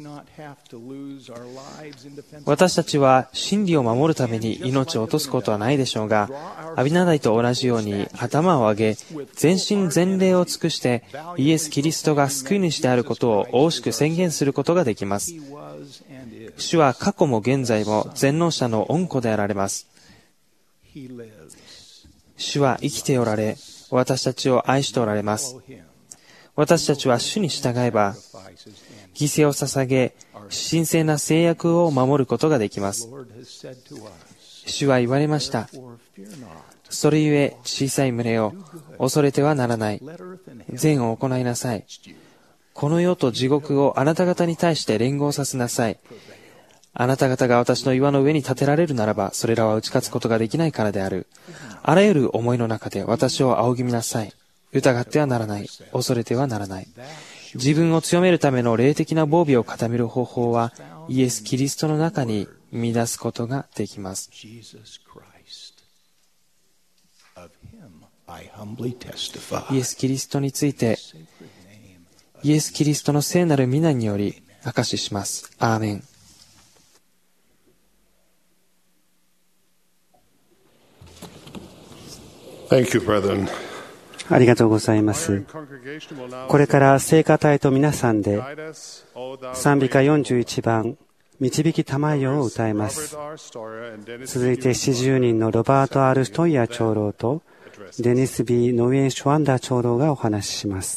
私たちは真理を守るために命を落とすことはないでしょうが、アビナダイと同じように頭を上げ、全身全霊を尽くしてイエス・キリストが救い主であることを大しく宣言することができます。主は過去も現在も全能者の恩子であられます。主は生きておられ、私たちを愛しておられます。私たちは主に従えば、犠牲を捧げ、神聖な制約を守ることができます。主は言われました。それゆえ小さい群れを恐れてはならない。善を行いなさい。この世と地獄をあなた方に対して連合させなさい。あなた方が私の岩の上に立てられるならば、それらは打ち勝つことができないからである。あらゆる思いの中で私を仰ぎ見なさい。疑ってはならない。恐れてはならない。自分を強めるための霊的な防備を固める方法は、イエス・キリストの中に見出すことができます。イエス・キリストについて、イエス・キリストの聖なる皆により証しします。アーメン。 Thank you, brethren. ありがとうございます。これから聖歌隊と皆さんで賛美歌41番導きたまえよを歌います。続いて40人のロバート・R・ストイヤ長老とデニス・B・ノウエン・シュワンダー長老がお話しします。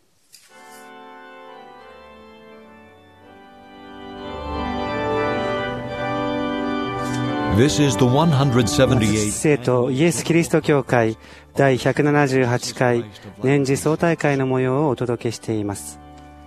This is the 178th 聖都イエス・キリスト教会第178回年次総大会の模様をお届けしています。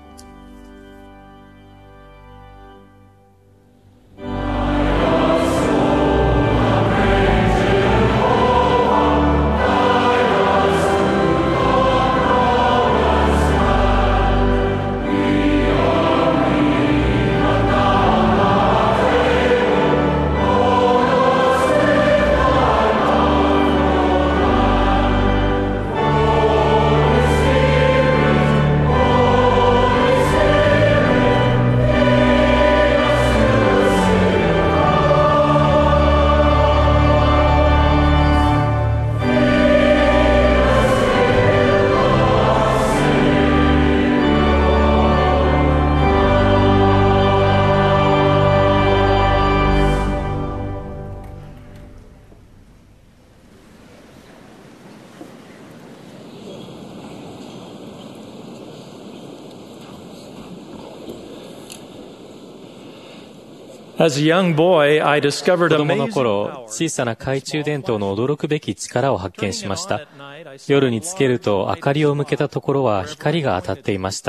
子供の頃、小さな懐中電灯の驚くべき力を発見しました。夜につけると明かりを向けたところは光が当たっていました。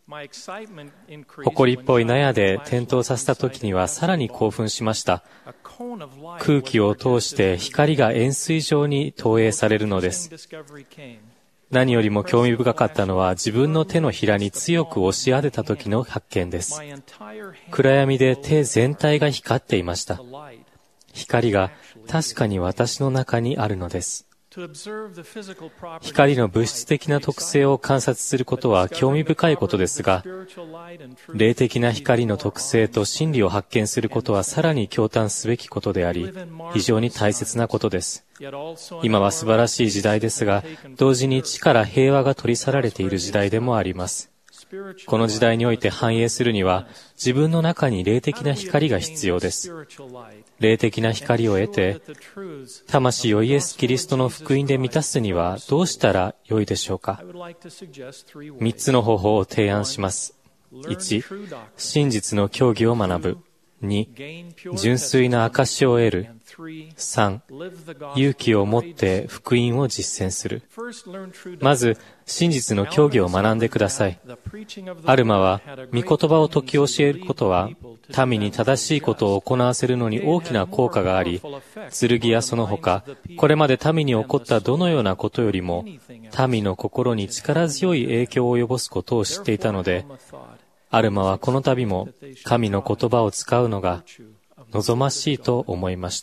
埃っぽい納屋で点灯させた時にはさらに興奮しました。空気を通して光が円錐状に投影されるのです。何よりも興味深かったのは自分の手のひらに強く押し当てた時の発見です。暗闇で手全体が光っていました。光が確かに私の中にあるのです。光の物質的な特性を観察することは興味深いことですが、霊的な光の特性と真理を発見することはさらに驚嘆すべきことであり、非常に大切なことです。今は素晴らしい時代ですが、同時に地から平和が取り去られている時代でもあります。この時代において繁栄するには、自分の中に霊的な光が必要です。霊的な光を得て、魂をイエス・キリストの福音で満たすにはどうしたらよいでしょうか。3つの方法を提案します。1、真実の教義を学ぶ。 2、純粋な証を得る。3、勇気を持って福音を実践する。まず、真実の教義を学んでください。アルマは、御言葉を説き教えることは、民に正しいことを行わせるのに大きな効果があり、剣やその他、これまで民に起こったどのようなことよりも、民の心に力強い影響を及ぼすことを知っていたので、アルマはこの度も神の言葉を使うのが望ましいと思いました。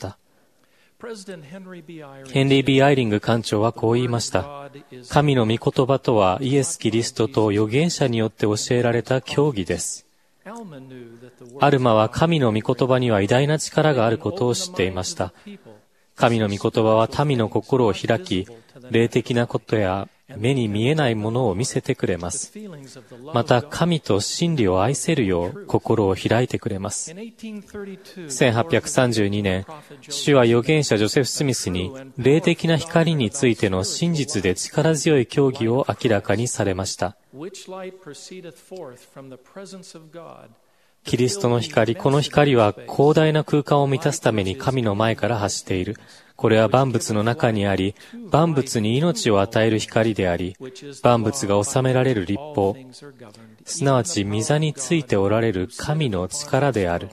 ヘンリー・B・アイリング館長はこう言いました。神の御言葉とはイエス・キリストと預言者によって教えられた教義です。アルマは神の御言葉には偉大な力があることを知っていました。神の御言葉は民の心を開き、霊的なことや目に見えないものを見せてくれます。また、神と真理を愛せるよう心を開いてくれます。1832年、主は預言者ジョセフ・スミスに、霊的な光についての真実で力強い教義を明らかにされました。キリストの光、この光は広大な空間を満たすために神の前から発している。これは万物の中にあり、万物に命を与える光であり、万物が治められる律法、すなわち御座についておられる神の力である。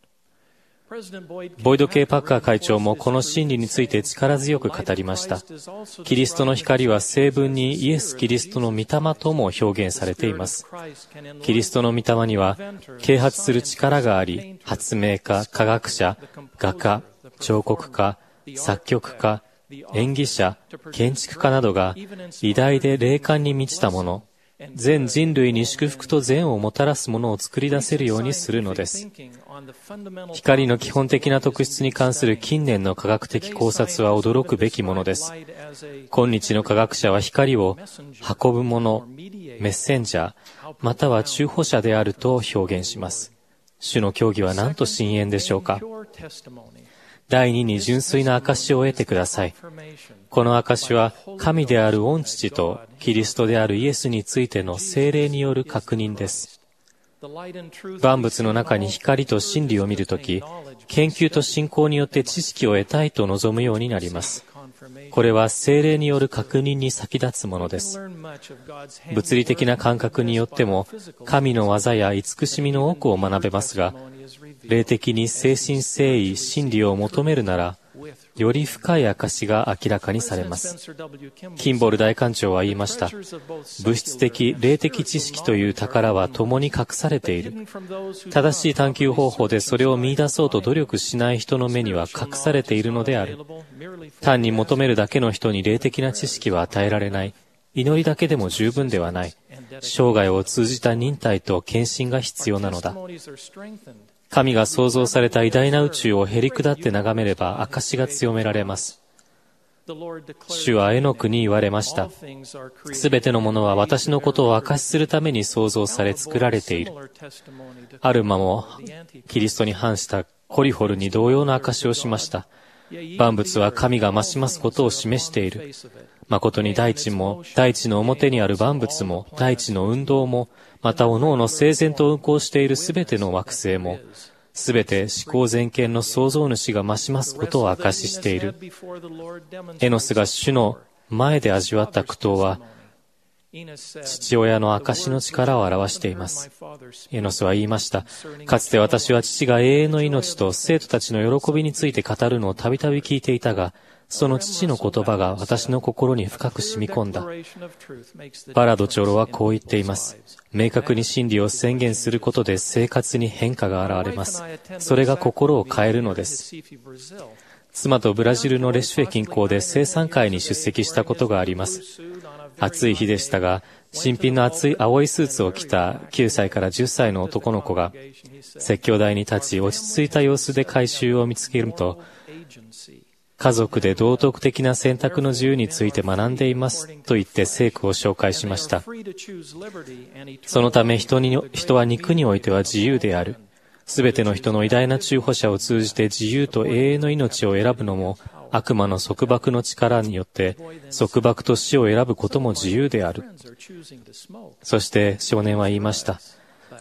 ボイド・K・パッカー会長もこの真理について力強く語りました。キリストの光は正文にイエス・キリストの御霊とも表現されています。キリストの御霊には啓発する力があり、発明家、科学者、画家、彫刻家、作曲家、演技者、建築家などが偉大で霊感に満ちたもの、全人類に祝福と善をもたらすものを作り出せるようにするのです。光の基本的な特質に関する近年の科学的考察は驚くべきものです。今日の科学者は光を運ぶもの、メッセンジャー、または中保者であると表現します。主の教義は何と深遠でしょうか。第2に純粋な証を得てください。この証は神である御父とキリストであるイエスについての聖霊による確認です。万物の中に光と真理を見るとき、研究と信仰によって知識を得たいと望むようになります。これは聖霊による確認に先立つものです。物理的な感覚によっても神の技や慈しみの多くを学べますが、霊的に誠心誠意真理を求めるなら、より深い証が明らかにされます。キンボル大館長は言いました。物質的、霊的知識という宝は共に隠されている。正しい探求方法でそれを見出そうと努力しない人の目には隠されているのである。単に求めるだけの人に霊的な知識は与えられない。祈りだけでも十分ではない。生涯を通じた忍耐と献身が必要なのだ。神が創造された偉大な宇宙をへり下って眺めれば証が強められます。主はエノクに言われました。すべてのものは私のことを証しするために創造され作られている。アルマもキリストに反したコリホルに同様の証をしました。万物は神が増しますことを示している。誠に大地も、大地の表にある万物も、大地の運動も、また各々整然と運行しているすべての惑星も、すべて思考全権の創造主が増しますことを証ししている。エノスが主の前で味わった苦闘は、父親の証の力を表しています。エノスは言いました。かつて私は父が永遠の命と生徒たちの喜びについて語るのをたびたび聞いていたが、その父の言葉が私の心に深く染み込んだ。バラド長老はこう言っています。明確に真理を宣言することで生活に変化が現れます。それが心を変えるのです。妻とブラジルのレシフェ近郊で生産会に出席したことがあります。暑い日でしたが、新品の青いスーツを着た9歳から10歳の男の子が、説教台に立ち落ち着いた様子で改宗を見つけると、家族で道徳的な選択の自由について学んでいますと言って聖句を紹介しました。そのため人は肉においては自由である。すべての人の偉大な中保者を通じて自由と永遠の命を選ぶのも悪魔の束縛の力によって束縛と死を選ぶことも自由である。そして少年は言いました。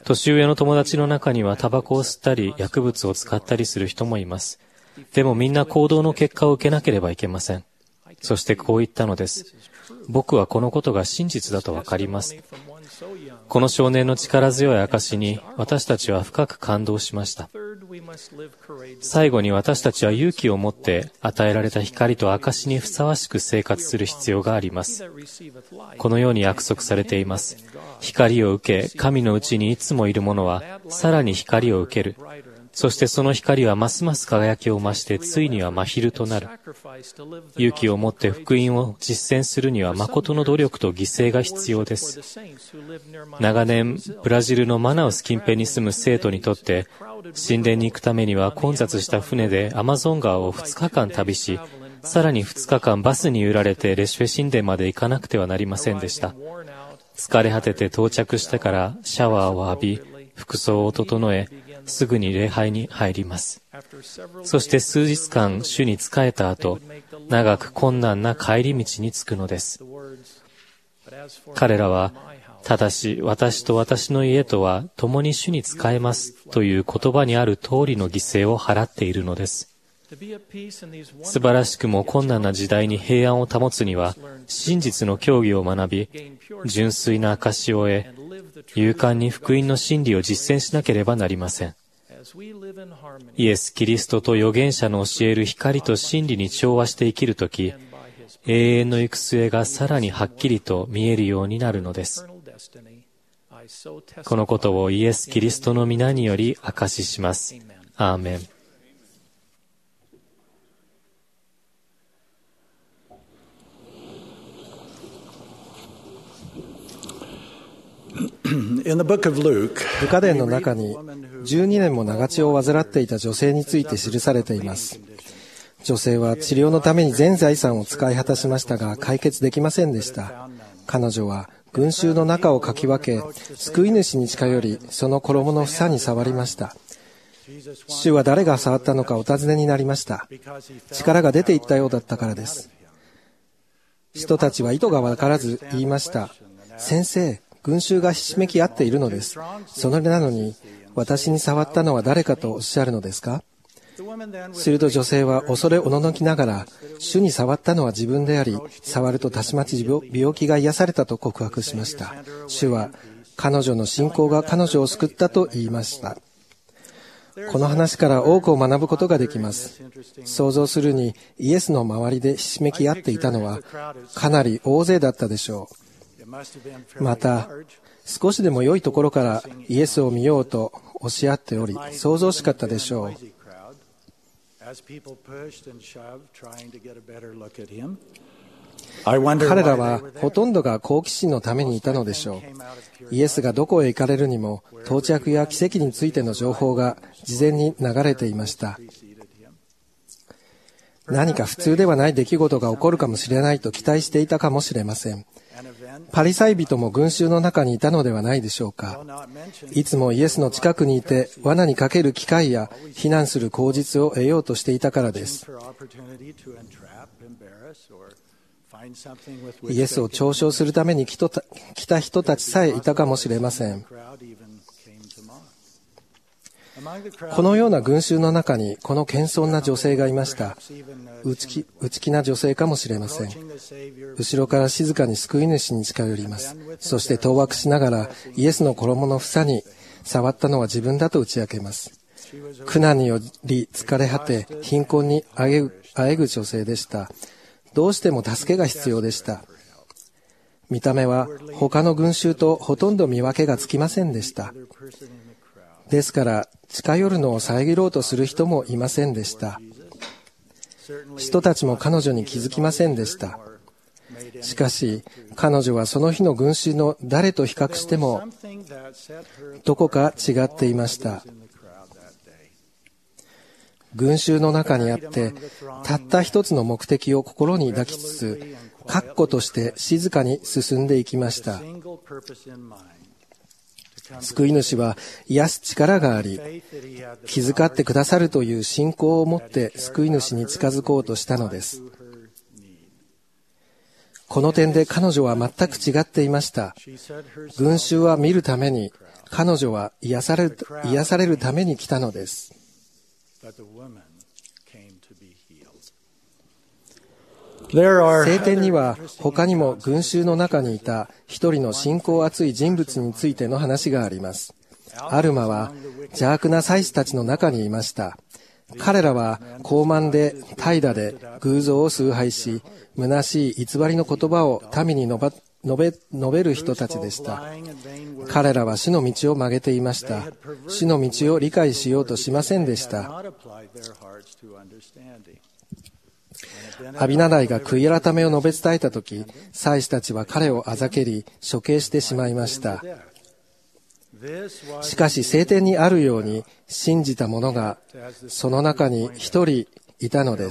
年上の友達の中にはタバコを吸ったり薬物を使ったりする人もいます。でもみんな行動の結果を受けなければいけません。そしてこう言ったのです。僕はこのことが真実だとわかります。この少年の力強い証に私たちは深く感動しました。最後に私たちは勇気を持って与えられた光と証にふさわしく生活する必要があります。このように約束されています。光を受け、神のうちにいつもいる者はさらに光を受ける。そしてその光はますます輝きを増してついには真昼となる。勇気を持って福音を実践するには誠の努力と犠牲が必要です。長年ブラジルのマナウス近辺に住む生徒にとって神殿に行くためには混雑した船でアマゾン川を2日間旅し、さらに2日間バスに揺られてレシュフェ神殿まで行かなくてはなりませんでした。疲れ果てて到着してからシャワーを浴び、服装を整え、すぐに礼拝に入ります。そして数日間主に仕えた後、長く困難な帰り道に着くのです。彼らは、ただし私と私の家とは共に主に仕えますという言葉にある通りの犠牲を払っているのです。素晴らしくも困難な時代に平安を保つには、真実の教義を学び、純粋な証を得、勇敢に福音の真理を実践しなければなりません。イエス・キリストと預言者の教える光と真理に調和して生きるとき、永遠の行く末がさらにはっきりと見えるようになるのです。このことをイエス・キリストの皆により証しします。アーメン。 ルカ伝の中に12年も長血を患っていた女性について記されています。女性は治療のために全財産を使い果たしましたが解決できませんでした。彼女は群衆の中をかき分け、救い主に近寄り、その衣の房に触りました。主は誰が触ったのかお尋ねになりました。力が出ていったようだったからです。人たちは意図が分からず言いました。先生、群衆がひしめき合っているのです。それなのに、私に触ったのは誰かとおっしゃるのですか？すると女性は恐れおののきながら、主に触ったのは自分であり、触るとたちまち病気が癒されたと告白しました。主は、彼女の信仰が彼女を救ったと言いました。この話から多くを学ぶことができます。想像するに、イエスの周りでひしめき合っていたのは、かなり大勢だったでしょう。また、少しでも良いところからイエスを見ようと押し合っており、想像しかったでしょう。彼らはほとんどが好奇心のためにいたのでしょう。イエスがどこへ行かれるにも、到着や奇跡についての情報が事前に流れていました。何か普通ではない出来事が起こるかもしれないと期待していたかもしれません。パリサイ人も群衆の中にいたのではないでしょうか。いつもイエスの近くにいて罠にかける機会や非難する口実を得ようとしていたからです。イエスを嘲笑するために来た人たちさえいたかもしれません。このような群衆の中にこの謙遜な女性がいました。内気な女性かもしれません。後ろから静かに救い主に近寄ります。そして当惑しながらイエスの衣の房に触ったのは自分だと打ち明けます。苦難により疲れ果て貧困にあえぐ女性でした。どうしても助けが必要でした。見た目は他の群衆とほとんど見分けがつきませんでした。ですから近寄るのを遮ろうとする人もいませんでした。人たちも彼女に気づきませんでした。しかし彼女はその日の群衆の誰と比較してもどこか違っていました。群衆の中にあってたった一つの目的を心に抱きつつ確固として静かに進んでいきました。救い主は癒す力があり、気遣ってくださるという信仰を持って救い主に近づこうとしたのです。この点で彼女は全く違っていました。群衆は見るために、 彼女は癒されるために来たのです。聖典には他にも群衆の中にいた一人の信仰厚い人物についての話があります。アルマは邪悪な祭司たちの中にいました。彼らは傲慢で怠惰で偶像を崇拝し、虚しい偽りの言葉を民に述べる人たちでした。彼らは主の道を曲げていました。主の道を理解しようとしませんでした。アビナダイが悔い改めを述べ伝えたとき、祭司たちは彼をあざけり、処刑してしまいました。しかし聖典にあるように信じた者がその中に一人いたのです。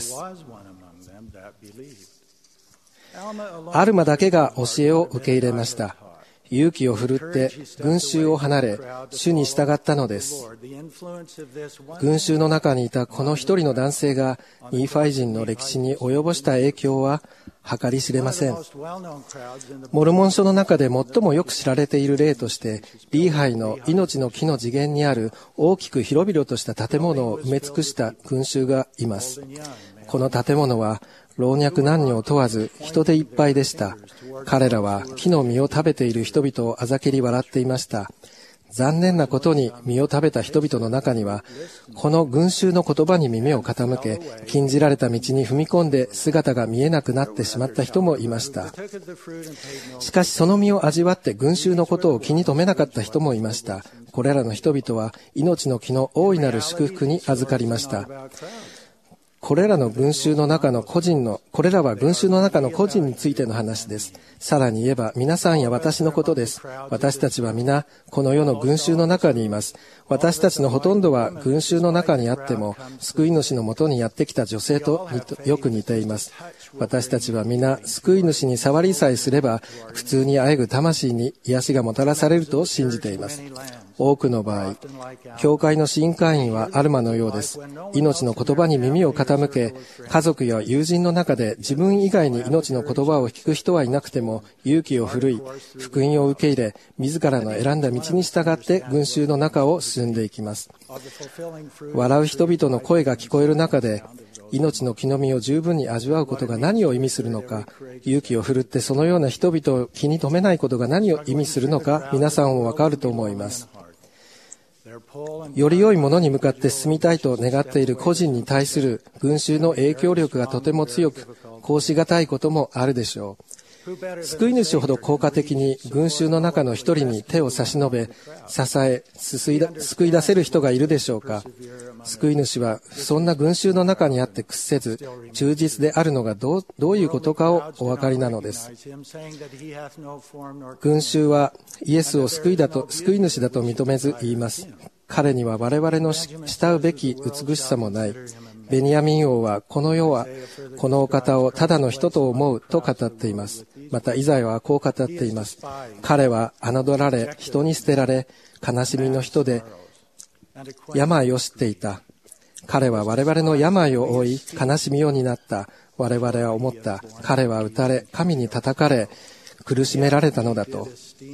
アルマだけが教えを受け入れました。勇気を振るって群衆を離れ、主に従ったのです。群衆の中にいたこの一人の男性がニーファイ人の歴史に及ぼした影響は計り知れません。モルモン書の中で最もよく知られている例として、リーハイの命の木の次元にある大きく広々とした建物を埋め尽くした群衆がいます。この建物は老若男女を問わず人でいっぱいでした。彼らは木の実を食べている人々をあざけり笑っていました。残念なことに実を食べた人々の中には、この群衆の言葉に耳を傾け、禁じられた道に踏み込んで姿が見えなくなってしまった人もいました。しかしその実を味わって群衆のことを気に留めなかった人もいました。これらの人々は命の木の大いなる祝福に預かりました。これらは群衆の中の個人についての話です。さらに言えば皆さんや私のことです。私たちは皆この世の群衆の中にいます。私たちのほとんどは群衆の中にあっても、救い主のもとにやってきた女性とよく似ています。私たちは皆救い主に触りさえすれば、苦痛にあえぐ魂に癒しがもたらされると信じています。多くの場合、教会の信会員はアルマのようです。命の言葉に耳を傾け、家族や友人の中で自分以外に命の言葉を聞く人はいなくても、勇気を振るい、福音を受け入れ、自らの選んだ道に従って群衆の中を進んでいきます。笑う人々の声が聞こえる中で、命の木の実を十分に味わうことが何を意味するのか、勇気を振るってそのような人々を気に留めないことが何を意味するのか、皆さんもわかると思います。より良いものに向かって進みたいと願っている個人に対する群衆の影響力がとても強く、こうしがたいこともあるでしょう。救い主ほど効果的に群衆の中の一人に手を差し伸べ、支え、救い出せる人がいるでしょうか。救い主はそんな群衆の中にあって屈せず、忠実であるのがどういうことかをお分かりなのです。群衆はイエスを救い主だと認めず言います。彼には我々の慕うべき美しさもない。ベニヤミン王はこの世はこのお方をただの人と思うと語っています。またイザヤはこう語っています。彼は侮られ、人に捨てられ、悲しみの人で病を知っていた。彼は我々の病を負い、悲しみを担った。我々は思った。彼は打たれ、神に叩かれ、苦しめられたのだと。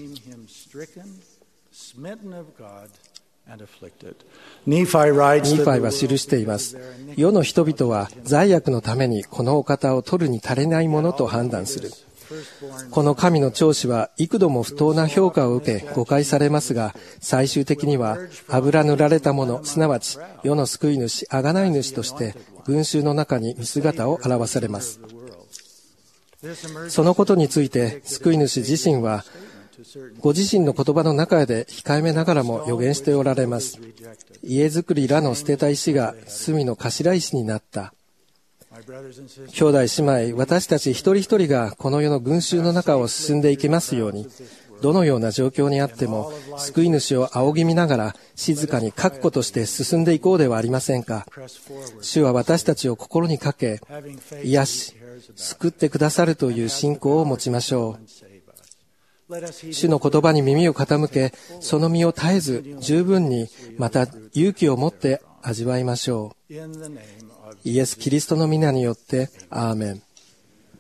ニーファイは記しています。世の人々は罪悪のためにこのお方を取るに足りないものと判断する。この神の長子は幾度も不当な評価を受け誤解されますが、最終的には油塗られたもの、すなわち世の救い主、贖い主として群衆の中に見姿を現されます。そのことについて救い主自身はご自身の言葉の中で控えめながらも予言しておられます。家づくりらの捨てた石が隅の頭石になった。兄弟姉妹、私たち一人一人がこの世の群衆の中を進んでいけますように、どのような状況にあっても救い主を仰ぎ見ながら静かに確固として進んでいこうではありませんか。主は私たちを心にかけ、癒し、救ってくださるという信仰を持ちましょう。主の言葉に耳を傾け、その身を絶えず十分に、また勇気を持って味わいましょう。イエス・キリストの皆によって、アーメン。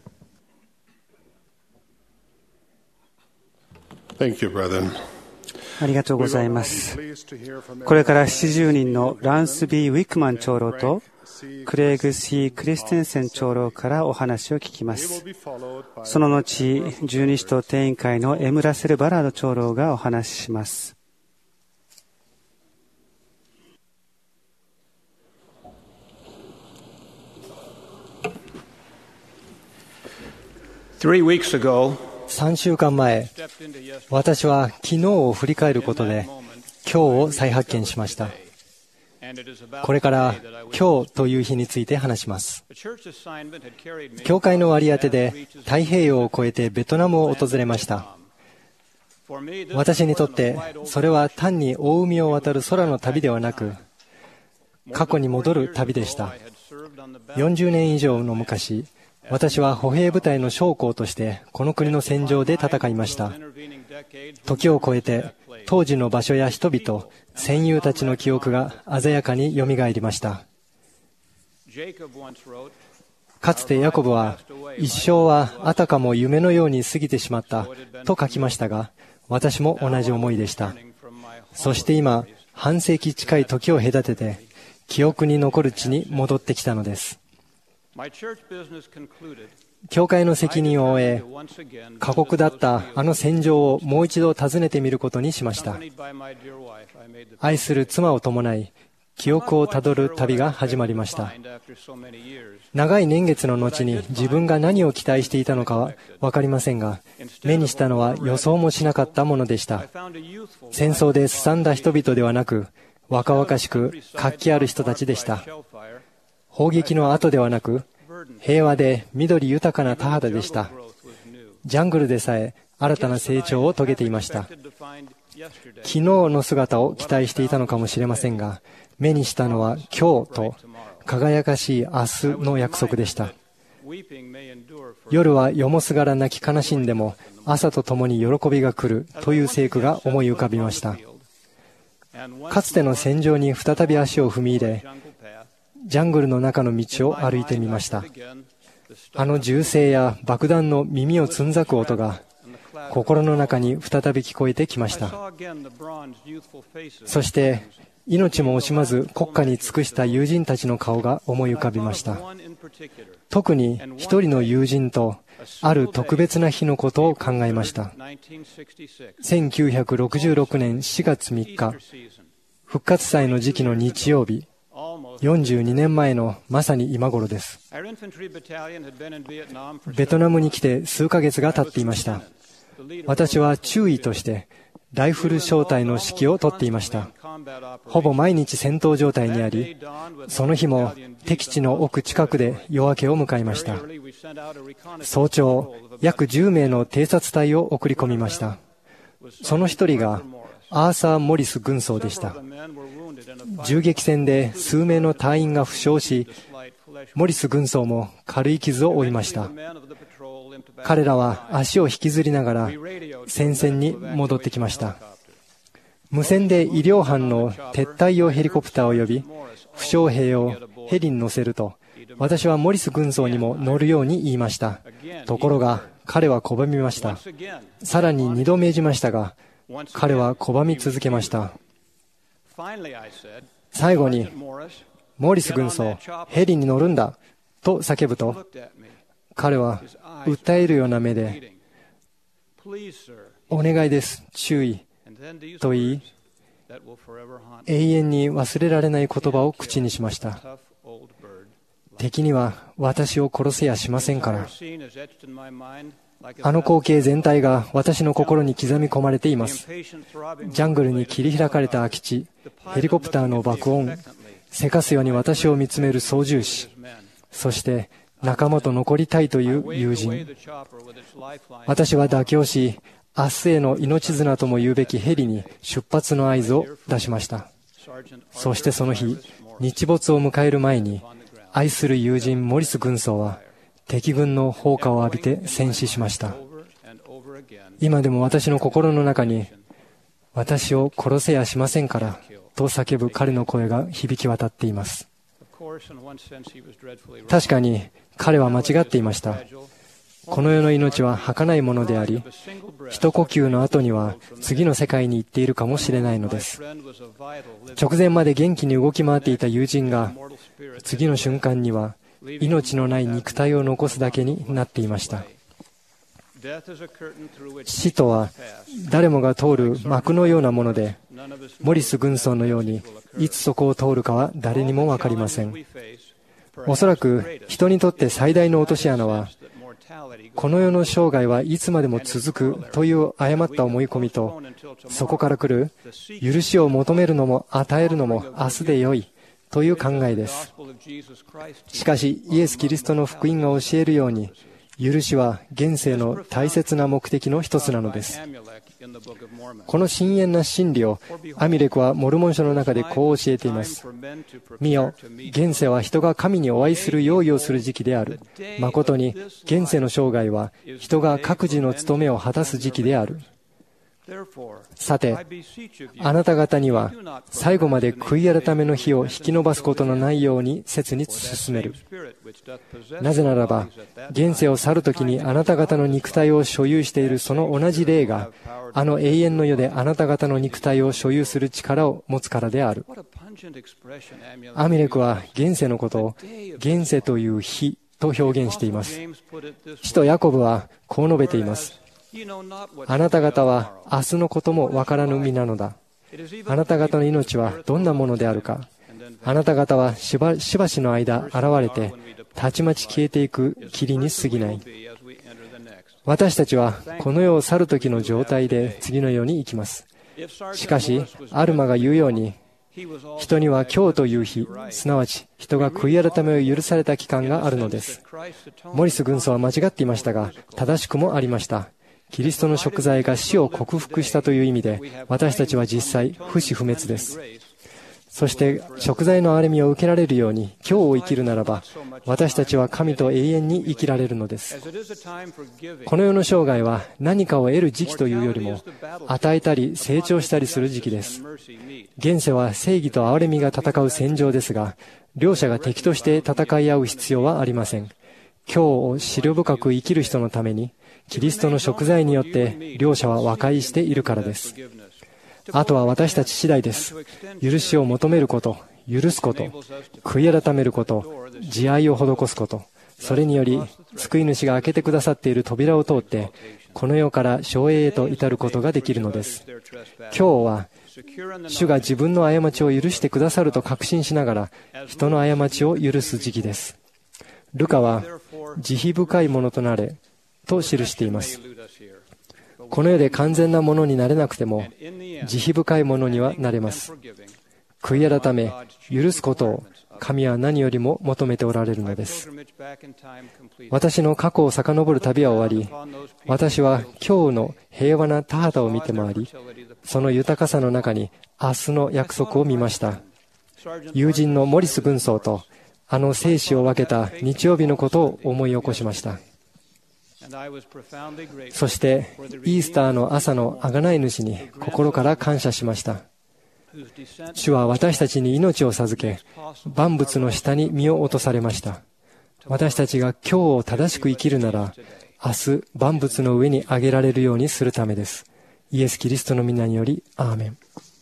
Thank you, brethren. ありがとうございます。これから70人のランスビー・ウィックマン長老とクレイグ・C・クリステンセン長老からお話を聞きます。その後、十二使徒定員会のエム・ラセル・バラード長老がお話しします。 3週間前、私は昨日を振り返ることで今日を再発見しました。これから今日という日について話します。教会の割り当てで太平洋を越えてベトナムを訪れました。私にとってそれは単に大海を渡る空の旅ではなく、過去に戻る旅でした。40年以上の昔、私は歩兵部隊の将校としてこの国の戦場で戦いました。時を超えて当時の場所や人々、戦友たちの記憶が鮮やかによみがえりました。かつてヤコブは、一生はあたかも夢のように過ぎてしまったと書きましたが、私も同じ思いでした。そして今、半世紀近い時を隔てて記憶に残る地に戻ってきたのです。教会の責任を終え、過酷だったあの戦場をもう一度訪ねてみることにしました。愛する妻を伴い、記憶をたどる旅が始まりました。長い年月の後に自分が何を期待していたのかは分かりませんが、目にしたのは予想もしなかったものでした。戦争で荒んだ人々ではなく、若々しく活気ある人たちでした。砲撃の後ではなく、平和で緑豊かな田畑でした。ジャングルでさえ新たな成長を遂げていました。昨日の姿を期待していたのかもしれませんが、目にしたのは今日と輝かしい明日の約束でした。夜はよもすがら泣き悲しんでも朝とともに喜びが来るという聖句が思い浮かびました。かつての戦場に再び足を踏み入れ、ジャングルの中の道を歩いてみました。あの銃声や爆弾の耳をつんざく音が心の中に再び聞こえてきました。そして命も惜しまず国家に尽くした友人たちの顔が思い浮かびました。特に一人の友人とある特別な日のことを考えました。1966年4月3日、復活祭の時期の日曜日、42年前のまさに今頃です。ベトナムに来て数ヶ月が経っていました。私は中尉としてライフル小隊の指揮を執っていました。ほぼ毎日戦闘状態にあり、その日も敵地の奥近くで夜明けを迎えました。早朝、約10名の偵察隊を送り込みました。その一人がアーサー・モリス軍曹でした。銃撃戦で数名の隊員が負傷し、モリス軍曹も軽い傷を負いました。彼らは足を引きずりながら戦線に戻ってきました。無線で医療班の撤退用ヘリコプターを呼び、負傷兵をヘリに乗せると、私はモリス軍曹にも乗るように言いました。ところが彼は拒みました。さらに2度命じましたが、彼は拒み続けました。最後に、モーリス軍曹、ヘリに乗るんだと叫ぶと、彼は訴えるような目で、お願いです、注意と言い、永遠に忘れられない言葉を口にしました。敵には私を殺せやしませんから。あの光景全体が私の心に刻み込まれています。ジャングルに切り開かれた空き地、ヘリコプターの爆音、せかすように私を見つめる操縦士、そして仲間と残りたいという友人。私は妥協し、明日への命綱とも言うべきヘリに出発の合図を出しました。そしてその日、日没を迎える前に、愛する友人モリス軍曹は敵軍の砲火を浴びて戦死しました。今でも私の心の中に、私を殺せやしませんからと叫ぶ彼の声が響き渡っています。確かに彼は間違っていました。 この世の命は儚いものであり、一呼吸の後には次の世界に行っているかもしれないのです。直前まで元気に動き回っていた友人が、次の瞬間には命のない肉体を残すだけになっていました。死とは誰もが通る幕のようなもので、モリス軍曹のようにいつそこを通るかは誰にも分かりません。おそらく人にとって最大の落とし穴は、この世の生涯はいつまでも続くという誤った思い込みと、そこから来る許しを求めるのも与えるのも明日でよいという考えです。しかしイエス・キリストの福音が教えるように、許しは現世の大切な目的の一つなのです。この深遠な真理をアミレクはモルモン書の中でこう教えています。見よ、現世は人が神にお会いする用意をする時期である。誠に現世の生涯は人が各自の務めを果たす時期である。さて、あなた方には最後まで悔い改めの日を引き延ばすことのないように切に進める。なぜならば、現世を去るときにあなた方の肉体を所有しているその同じ霊が、あの永遠の世であなた方の肉体を所有する力を持つからである。アミレクは現世のことを現世という日と表現しています。使徒ヤコブはこう述べています。あなた方は明日のこともわからぬ身なのだ。あなた方の命はどんなものであるか。あなた方はしばしの間現れて、たちまち消えていく霧に過ぎない。私たちはこの世を去る時の状態で次のように生きます。しかし、アルマが言うように、人には今日という日、すなわち人が悔い改めを許された期間があるのです。モリス軍曹は間違っていましたが、正しくもありました。キリストの贖罪が死を克服したという意味で、私たちは実際不死不滅です。そして贖罪の憐れみを受けられるように今日を生きるならば、私たちは神と永遠に生きられるのです。この世の生涯は何かを得る時期というよりも、与えたり成長したりする時期です。現世は正義と憐れみが戦う戦場ですが、両者が敵として戦い合う必要はありません。今日を思慮深く生きる人のために、キリストの贖罪によって両者は和解しているからです。あとは私たち次第です。許しを求めること、許すこと、悔い改めること、慈愛を施すこと、それにより救い主が開けてくださっている扉を通って、この世から生永へと至ることができるのです。今日は、主が自分の過ちを許してくださると確信しながら、人の過ちを許す時期です。ルカは、慈悲深いものとなれ、と記しています。この世で完全なものになれなくても、慈悲深いものにはなれます。悔い改め、許すことを神は何よりも求めておられるのです。私の過去を遡る旅は終わり、私は今日の平和な田畑を見て回り、その豊かさの中に明日の約束を見ました。友人のモリス軍曹とあの生死を分けた日曜日のことを思い起こしました。そしてイースターの朝の贖い主に心から感謝しました。主は私たちに命を授け、万物の下に身を落とされました。私たちが今日を正しく生きるなら、明日万物の上に上げられるようにするためです。イエス・キリストの皆により、アーメン。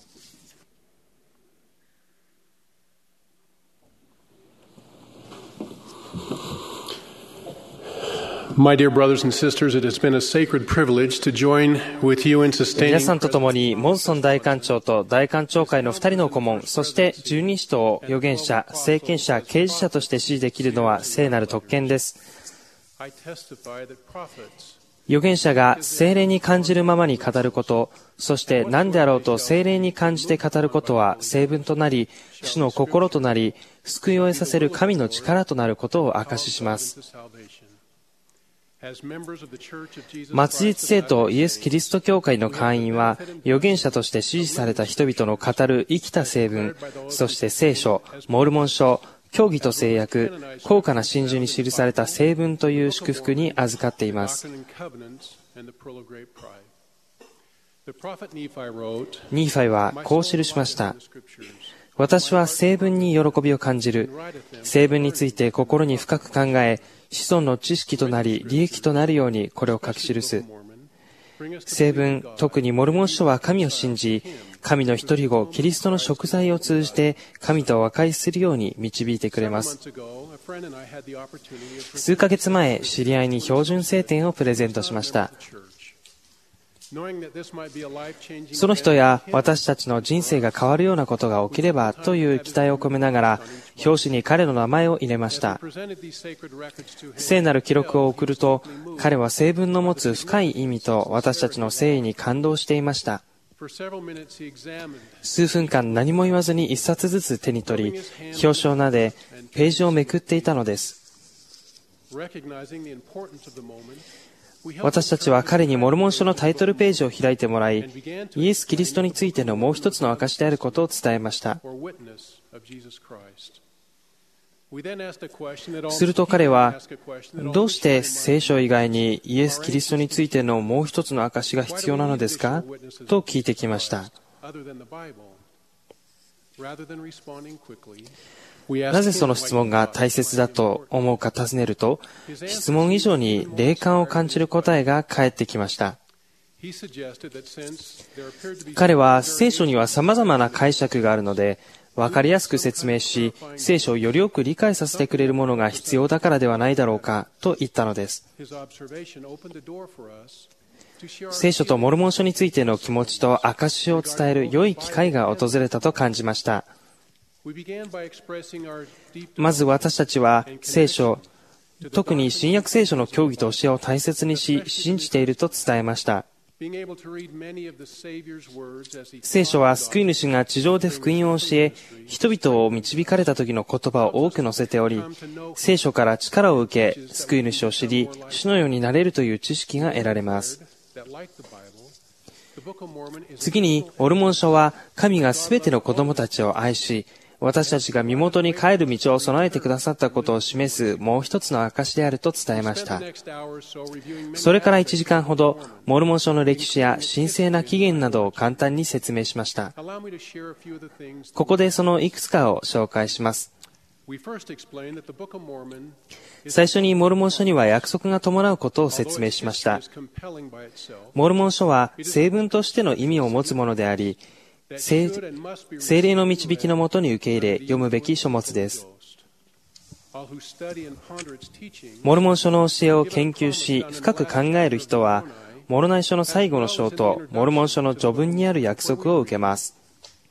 My dear brothers and sisters, it has been a sacred privilege to join with you in sustaining. 皆さんと共にモンソン大官長と大官長会の2人の顧問、そして十二使徒を預言者、聖権者、啓示者として支持できるのは聖なる特権です。預言者が聖霊に感じるままに語ること、そして何であろうと聖霊に感じて語ることは聖文となり、主の心となり、救いを得させる神の力となることを証しします。末日聖徒イエス・キリスト教会の会員は、預言者として支持された人々の語る生きた聖文、そして聖書、モルモン書、教義と誓約、高価な真珠に記された聖文という祝福に預かっています。ニーファイはこう記しました。 私は聖文に喜びを感じる。聖文について心に深く考え、子孫の知識となり、利益となるようにこれを書き記す。聖文、特にモルモン書は神を信じ、神の一人子、キリストの贖罪を通じて神と和解するように導いてくれます。数ヶ月前、知り合いに標準聖典をプレゼントしました。その人や私たちの人生が変わるようなことが起きればという期待を込めながら、表紙に彼の名前を入れました。聖なる記録を送ると、彼は聖文の持つ深い意味と私たちの誠意に感動していました。数分間何も言わずに一冊ずつ手に取り、表紙を撫で、ページをめくっていたのです。私たちは彼にモルモン書のタイトルページを開いてもらい、イエス・キリストについてのもう一つの証であることを伝えました。すると彼は、どうして聖書以外にイエス・キリストについてのもう一つの証が必要なのですかと聞いてきました。なぜその質問が大切だと思うか尋ねると、質問以上に霊感を感じる答えが返ってきました。彼は聖書には様々な解釈があるので、わかりやすく説明し、聖書をよりよく理解させてくれるものが必要だからではないだろうかと言ったのです。聖書とモルモン書についての気持ちと証を伝える良い機会が訪れたと感じました。まず私たちは聖書、特に新約聖書の教義と教えを大切にし、信じていると伝えました。聖書は救い主が地上で福音を教え、人々を導かれた時の言葉を多く載せており、聖書から力を受け、救い主を知り、主のようになれるという知識が得られます。次に、モルモン書は神がすべての子供たちを愛し、私たちが身元に帰る道を備えてくださったことを示すもう一つの証であると伝えました。それから1時間ほど、モルモン書の歴史や神聖な起源などを簡単に説明しました。ここでそのいくつかを紹介します。最初にモルモン書には約束が伴うことを説明しました。モルモン書は聖文としての意味を持つものであり、聖霊の導きのもとに受け入れ読むべき書物です。モルモン書の教えを研究し深く考える人は、モルナイ書の最後の章とモルモン書の序文にある約束を受けます。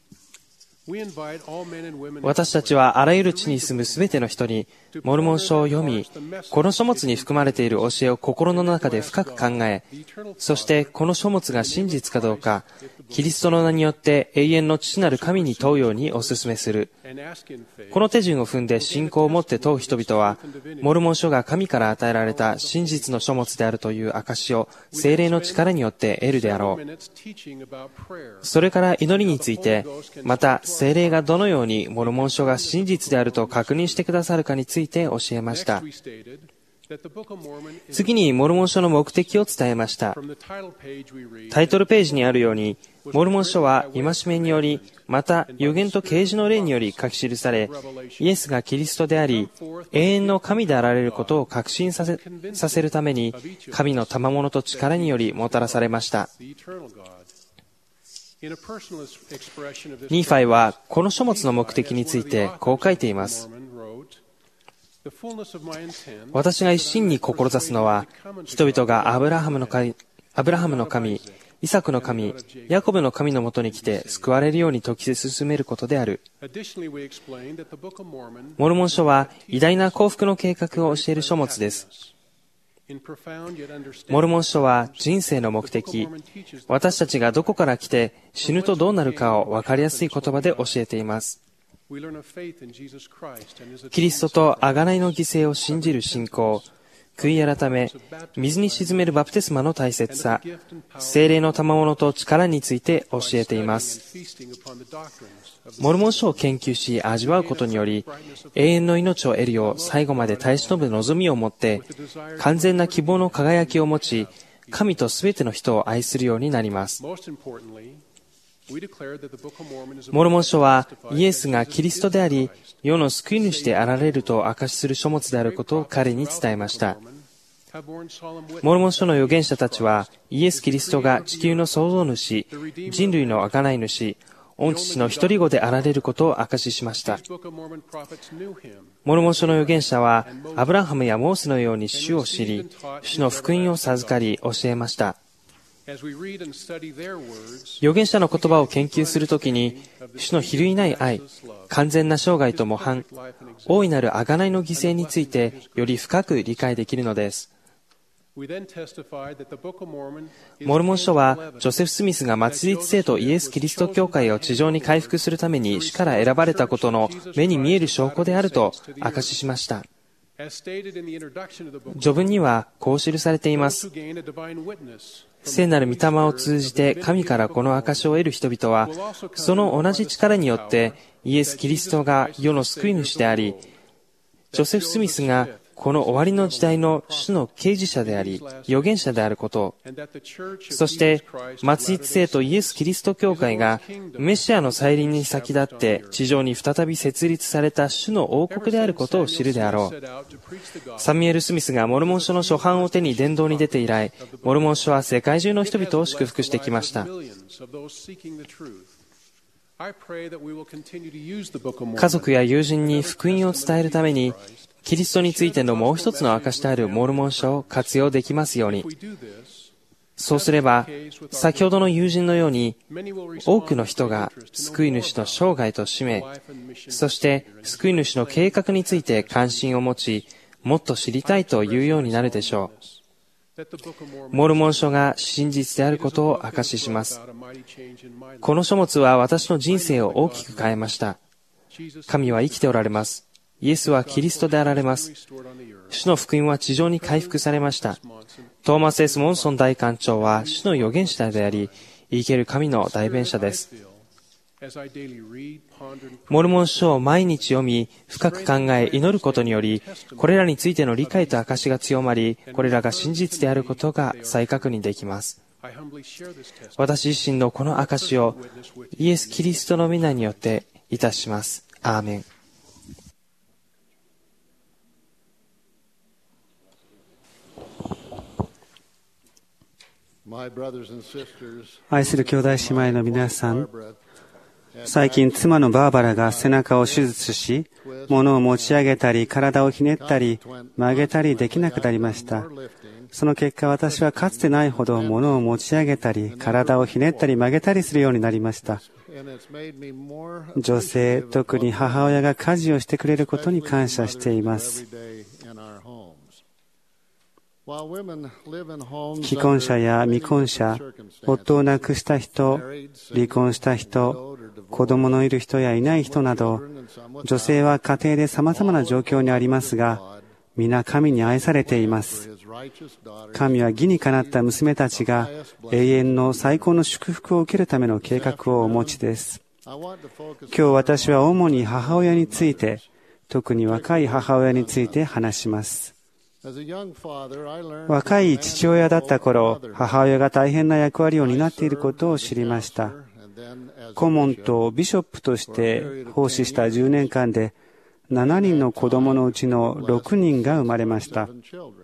私たちはあらゆる地に住むすべての人にモルモン書を読み、この書物に含まれている教えを心の中で深く考え、そしてこの書物が真実かどうか、キリストの名によって永遠の父なる神に問うようにお勧めする。この手順を踏んで信仰を持って問う人々は、モルモン書が神から与えられた真実の書物であるという証を聖霊の力によって得るであろう。それから祈りについて、また聖霊がどのようにモルモン書が真実であると確認してくださるかについて教えました。次にモルモン書の目的を伝えました。タイトルページにあるように、モルモン書は戒めにより、また預言と啓示の霊により書き記され、イエスがキリストであり、永遠の神であられることを確信させるために、神の賜物と力によりもたらされました。ニーファイはこの書物の目的についてこう書いています。私が一心に志すのは、人々がアブラハムの神、イサクの神、ヤコブの神のもとに来て救われるように説き進めることである。モルモン書は偉大な幸福の計画を教える書物です。モルモン書は人生の目的、私たちがどこから来て死ぬとどうなるかを分かりやすい言葉で教えています。キリストと贖いの犠牲を信じる信仰、悔い改め、水に沈めるバプテスマの大切さ、聖霊の賜物と力について教えています。モルモン書を研究し味わうことにより、永遠の命を得るよう最後まで耐え忍ぶ望みを持って、完全な希望の輝きを持ち、神とすべての人を愛するようになります。 モルモン書はイエスがキリストであり、世の救い主であられると証しする書物であることを彼に伝えました。モルモン書の預言者たちは、イエス・キリストが地球の創造主、人類の贖い主、御父の一人子であられることを証ししました。モルモン書の預言者は、アブラハムやモーセのように主を知り、主の福音を授かり教えました。預言者の言葉を研究するときに、主の比類ない愛、完全な生涯と模範、大いなる贖いの犠牲についてより深く理解できるのです。モルモン書は、ジョセフ・スミスが末日聖とイエス・キリスト教会を地上に回復するために主から選ばれたことの目に見える証拠であると証ししました。序文にはこう記されています。聖なる御霊を通じて神からこの証を得る人々は、その同じ力によってイエス・キリストが世の救い主であり、ジョセフ・スミスがこの終わりの時代の主の啓示者であり、預言者であること、そして末日聖とイエス・キリスト教会がメシアの再臨に先立って地上に再び設立された主の王国であることを知るであろう。サミュエル・スミスがモルモン書の初版を手に伝道に出て以来、モルモン書は世界中の人々を祝福してきました。家族や友人に福音を伝えるために、キリストについてのもう一つの証であるモルモン書を活用できますように。そうすれば、先ほどの友人のように、多くの人が救い主の生涯と使命、そして救い主の計画について関心を持ち、もっと知りたいというようになるでしょう。モルモン書が真実であることを証しします。この書物は私の人生を大きく変えました。神は生きておられます。イエスはキリストであられます。主の福音は地上に回復されました。トーマス・S・モンソン大官長は主の預言者であり、生ける神の代弁者です。モルモン書を毎日読み、深く考え、祈ることにより、これらについての理解と証しが強まり、これらが真実であることが再確認できます。私自身のこの証しをイエス・キリストの皆によっていたします。アーメン。 愛する兄弟姉妹の皆さん、最近妻のバーバラが背中を手術し、物を持ち上げたり体をひねったり曲げたりできなくなりました。その結果、私はかつてないほど物を持ち上げたり体をひねったり曲げたりするようになりました。女性、特に母親が家事をしてくれることに感謝しています。既婚者や未婚者、夫を亡くした人、離婚した人、子供のいる人やいない人など、女性は家庭で様々な状況にありますが、皆神に愛されています。神は義にかなった娘たちが永遠の最高の祝福を受けるための計画をお持ちです。今日私は主に母親について、特に若い母親について話します。若い父親だった頃、母親が大変な役割を担っていることを知りました。顧問とビショップとして奉仕した10年間で、7人の子供のうちの6人が生まれました。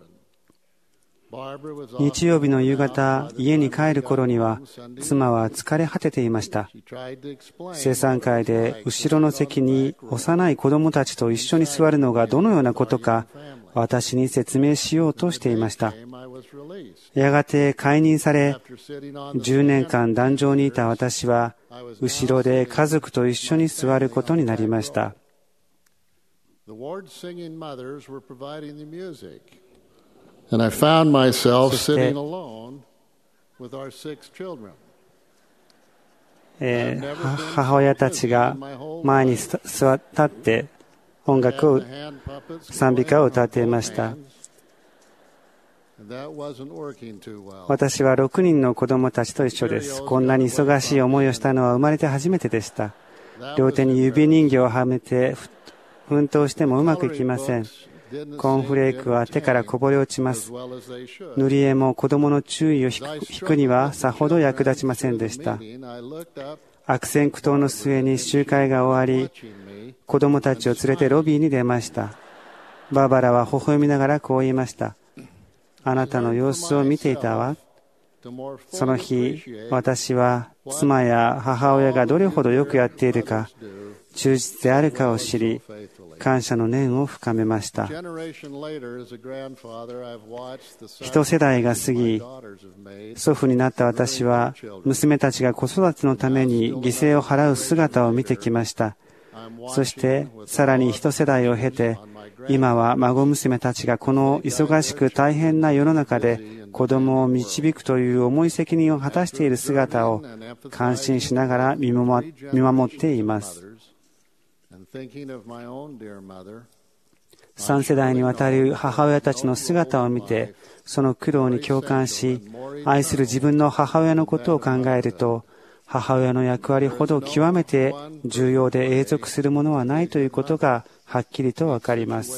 日曜日の夕方、家に帰る頃には、妻は疲れ果てていました。生産会で後ろの席に幼い子供たちと一緒に座るのがどのようなことか、私に説明しようとしていました。やがて解任され、10年間壇上にいた私は、後ろで家族と一緒に座ることになりました。 And I found myself sitting alone with our 6 children. 母親たちが前に立って音楽を賛美歌を歌っていました。私は6人の子供たちと一緒です。こんなに忙しい思いをしたのは生まれて初めてでした。両手に指人形をはめて奮闘してもうまくいきません。コーンフレークは手からこぼれ落ちます。塗り絵も子供の注意を引くにはさほど役立ちませんでした。 悪戦苦闘の末に集会が終わり、子供たちを連れてロビーに出ました。バーバラは微笑みながらこう言いました。あなたの様子を見ていたわ。その日、私は妻や母親がどれほどよくやっているか、忠実であるかを知り、感謝の念を深めました。一世代が過ぎ、祖父になった私は、娘たちが子育てのために犠牲を払う姿を見てきました。そして、さらに一世代を経て、今は孫娘たちがこの忙しく大変な世の中で子供を導くという重い責任を果たしている姿を感心しながら見守っています。3世代にわたる母親たちの姿を見て、その苦労に共感し、愛する自分の母親のことを考えると、母親の役割ほど極めて重要で永続するものはないということがはっきりとわかります。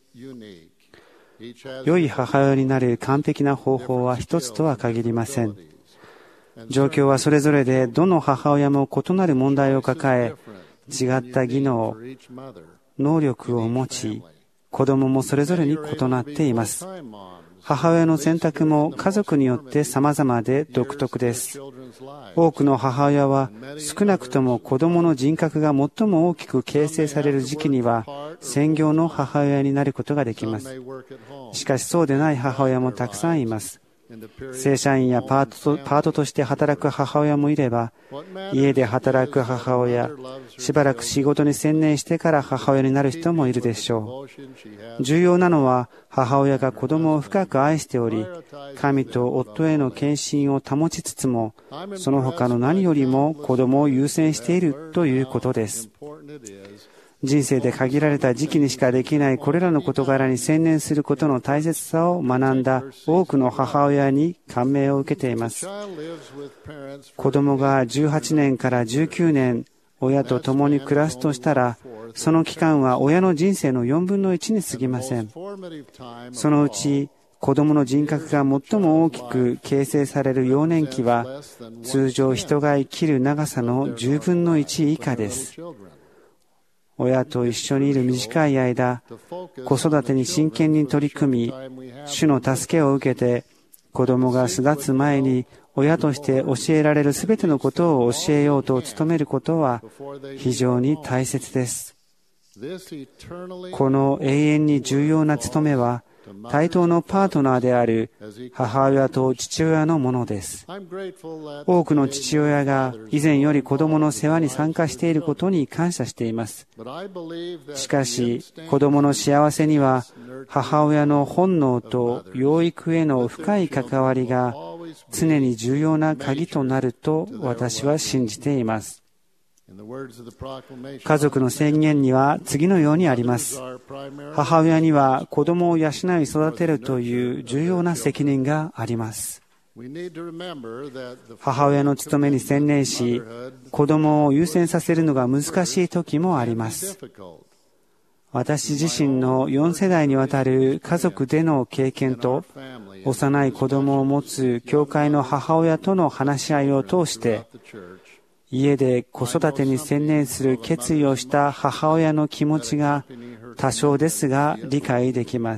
良い母親になる完璧な方法は一つとは限りません。状況はそれぞれで、どの母親も異なる問題を抱え、違った技能、能力を持ち、子供もそれぞれに異なっています。母親の選択も家族によって様々で独特です。多くの母親は少なくとも子供の人格が最も大きく形成される時期には専業の母親になることができます。しかしそうでない母親もたくさんいます。正社員やパートとして働く母親もいれば、家で働く母親、しばらく仕事に専念してから母親になる人もいるでしょう。重要なのは、母親が子供を深く愛しており、神と夫への献身を保ちつつも、その他の何よりも子供を優先しているということです。人生で限られた時期にしかできないこれらの事柄に専念することの大切さを学んだ多くの母親に感銘を受けています。子供が18年から19年親と共に暮らすとしたら、その期間は親の人生の4分の1に過ぎません。そのうち子供の人格が最も大きく形成される幼年期は、通常人が生きる長さの10分の1以下です。親と一緒にいる短い間、子育てに真剣に取り組み、主の助けを受けて、子供が巣立つ前に親として教えられるすべてのことを教えようと努めることは非常に大切です。この永遠に重要な務めは、対等のパートナーである母親と父親のものです。多くの父親が以前より子供の世話に参加していることに感謝しています。しかし、子供の幸せには母親の本能と養育への深い関わりが常に重要な鍵となると私は信じています。家族の宣言には次のようにあります。母親には子供を養い育てるという重要な責任があります。母親の務めに専念し、子供を優先させるのが難しい時もあります。私自身の4世代にわたる家族での経験と、幼い子供を持つ教会の母親との話し合いを通して、家で子育てに専念する決意をした母親の気持ちが多少ですが理解できます。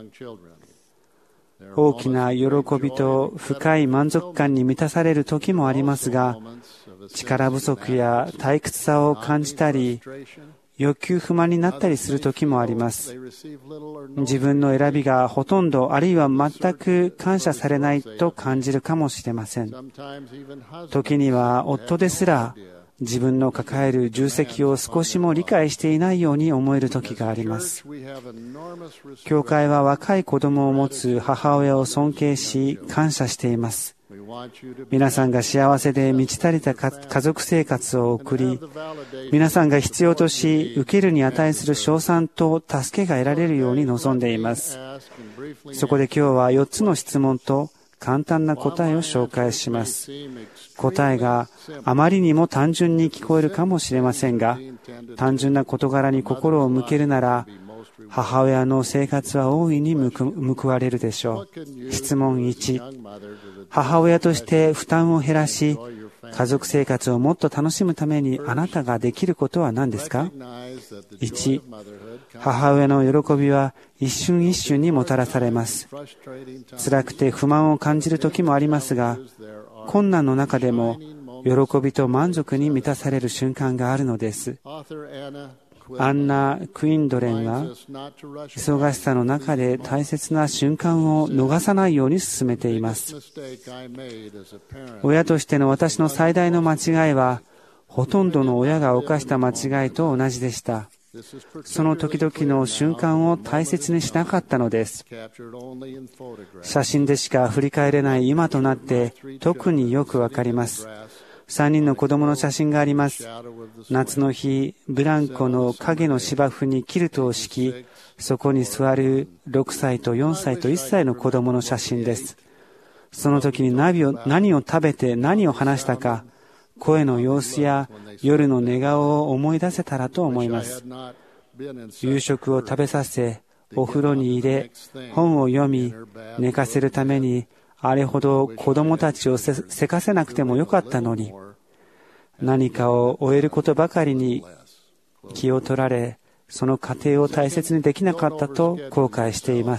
大きな喜びと深い満足感に満たされる時もありますが、力不足や退屈さを感じたり、欲求不満になったりする時もあります。自分の選びがほとんどあるいは全く感謝されないと感じるかもしれません。時には夫ですら自分の抱える重責を少しも理解していないように思える時があります。教会は若い子供を持つ母親を尊敬し感謝しています。皆さんが幸せで満ち足りた家族生活を送り、皆さんが必要とし、受けるに値する称賛と助けが得られるように望んでいます。そこで今日は4つの質問と簡単な答えを紹介します。答えがあまりにも単純に聞こえるかもしれませんが、単純な事柄に心を向けるなら、母親の生活は大いに報われるでしょう。質問1、母親として負担を減らし、 家族生活をもっと楽しむためにあなたができることは何ですか？ 1、母親の喜びは一瞬一瞬にもたらされます。辛くて不満を感じる時もありますが、困難の中でも喜びと満足に満たされる瞬間があるのです。アンナ・クインドレンは忙しさの中で大切な瞬間を逃さないように進めています。親としての私の最大の間違いは、ほとんどの親が犯した間違いと同じでした。その時々の瞬間を大切にしなかったのです。写真でしか振り返れない今となって特によくわかります。3人の子供の写真があります。夏の日、ブランコの影の芝生にキルトを敷き、そこに座る6歳と4歳と1歳の子供の写真です。その時に何を食べて何を話したか、声の様子や夜の寝顔を思い出せたらと思います。夕食を食べさせ、お風呂に入れ、本を読み、寝かせるために、あれほど子供たちをせかせなくてもよかったのに、何かを終えることばかりに気を取られ、その過程を大切にできなかったと後悔しています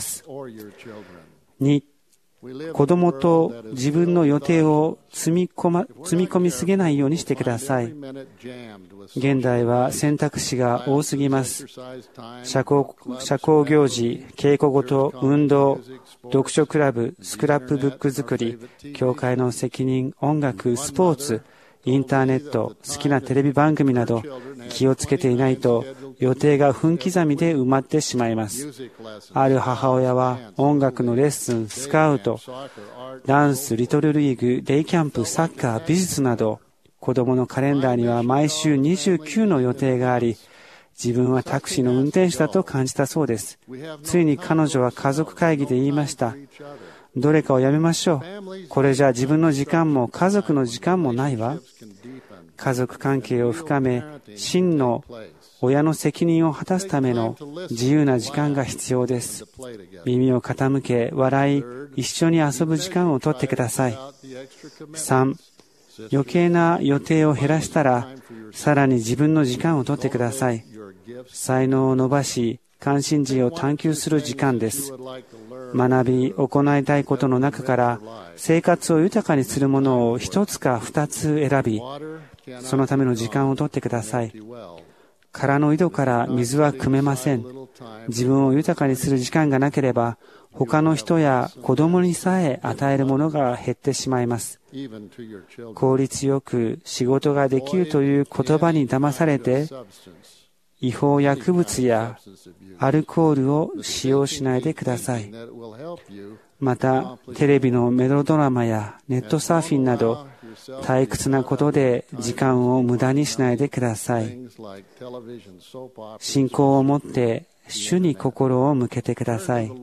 。2、子供と自分の予定を積み込みすぎないようにしてください。現代は選択肢が多すぎます。社交行事、稽古事、運動、読書クラブ、スクラップブック作り、教会の責任、音楽、スポーツ、インターネット、好きなテレビ番組など、気をつけていないと予定が分刻みで埋まってしまいます。ある母親は音楽のレッスン、スカウト、ダンス、リトルリーグ、デイキャンプ、サッカー、美術など、子供のカレンダーには毎週29の予定があり、自分はタクシーの運転手だと感じたそうです。ついに彼女は家族会議で言いました。どれかをやめましょう。これじゃ自分の時間も家族の時間もないわ。家族関係を深め、真の親の責任を果たすための自由な時間が必要です。耳を傾け、笑い、一緒に遊ぶ時間をとってください。3、余計な予定を減らしたら、さらに自分の時間をとってください。才能を伸ばし、関心事を探求する時間です。学び、行いたいことの中から生活を豊かにするものを一つか二つ選び、そのための時間をとってください。空の井戸から水は汲めません。自分を豊かにする時間がなければ、他の人や子供にさえ与えるものが減ってしまいます。効率よく仕事ができるという言葉に騙されて、違法薬物やアルコールを使用しないでください。また、テレビのメロドラマやネットサーフィンなど、退屈なことで時間を無駄にしないでください。信仰を持って主に心を向けてください。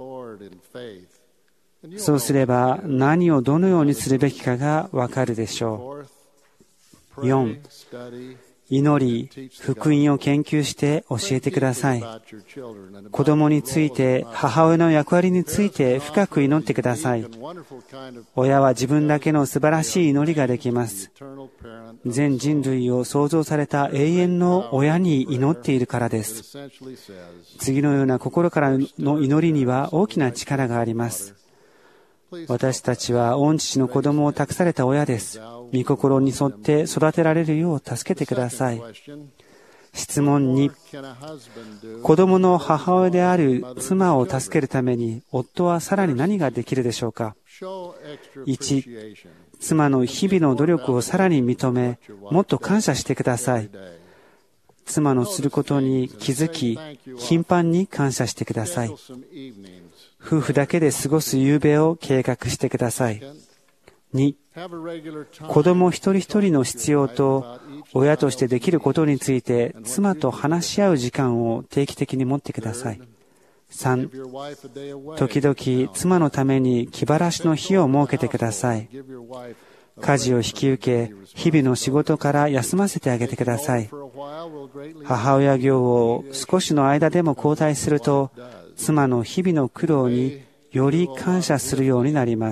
そうすれば何をどのようにするべきかがわかるでしょう。4、祈り、福音を研究して教えてください。子供について、母親の役割について深く祈ってください。親は自分だけの素晴らしい祈りができます。全人類を創造された永遠の親に祈っているからです。次のような心からの祈りには大きな力があります。私たちは御父の子供を託された親です。御心に沿って育てられるよう助けてください。質問2、子供の母親である妻を助けるために夫はさらに何ができるでしょうか。1、妻の日々の努力をさらに認め、もっと感謝してください。妻のすることに気づき、頻繁に感謝してください。夫婦だけで過ごす夕べを計画してください。2、子供一人一人の必要と親としてできることについて妻と話し合う時間を定期的に持ってください。3、時々妻のために気晴らしの日を設けてください。家事を引き受け、日々の仕事から休ませてあげてください。母親業を少しの間でも交代すると、妻の日々の苦労により感謝するようになります。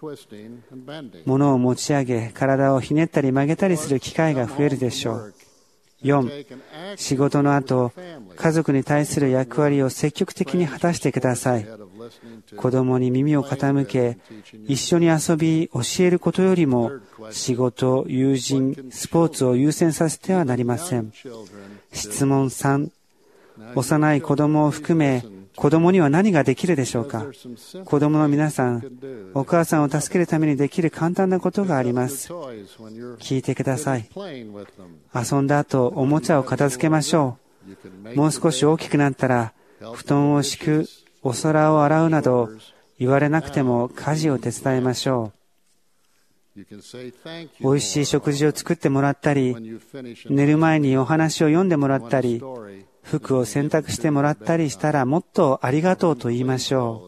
物を持ち上げ、体をひねったり曲げたりする機会が増えるでしょう。4、仕事の後、家族に対する役割を積極的に果たしてください。子供に耳を傾け、一緒に遊び、教えることよりも、仕事、友人、スポーツを優先させてはなりません。質問3、幼い子供を含め、子供には何ができるでしょうか。子供の皆さん、お母さんを助けるためにできる簡単なことがあります。聞いてください。遊んだ後、おもちゃを片付けましょう。もう少し大きくなったら、布団を敷く、お皿を洗うなど、言われなくても家事を手伝いましょう。美味しい食事を作ってもらったり、寝る前にお話を読んでもらったり、服を洗濯してもらったりしたらもっとありがとうと言いましょ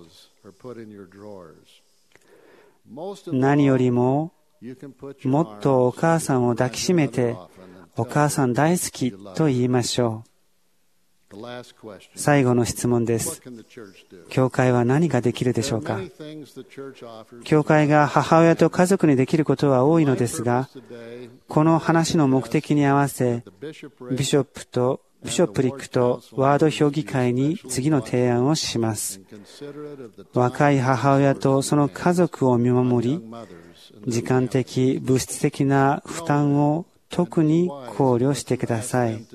う。何よりも、もっとお母さんを抱きしめて、お母さん大好きと言いましょう。最後の質問です。教会は何ができるでしょうか。教会が母親と家族にできることは多いのですが、この話の目的に合わせ、ビショップリックとワード評議会に次の提案をします。若い母親とその家族を見守り、時間的、物質的な負担を特に考慮してください。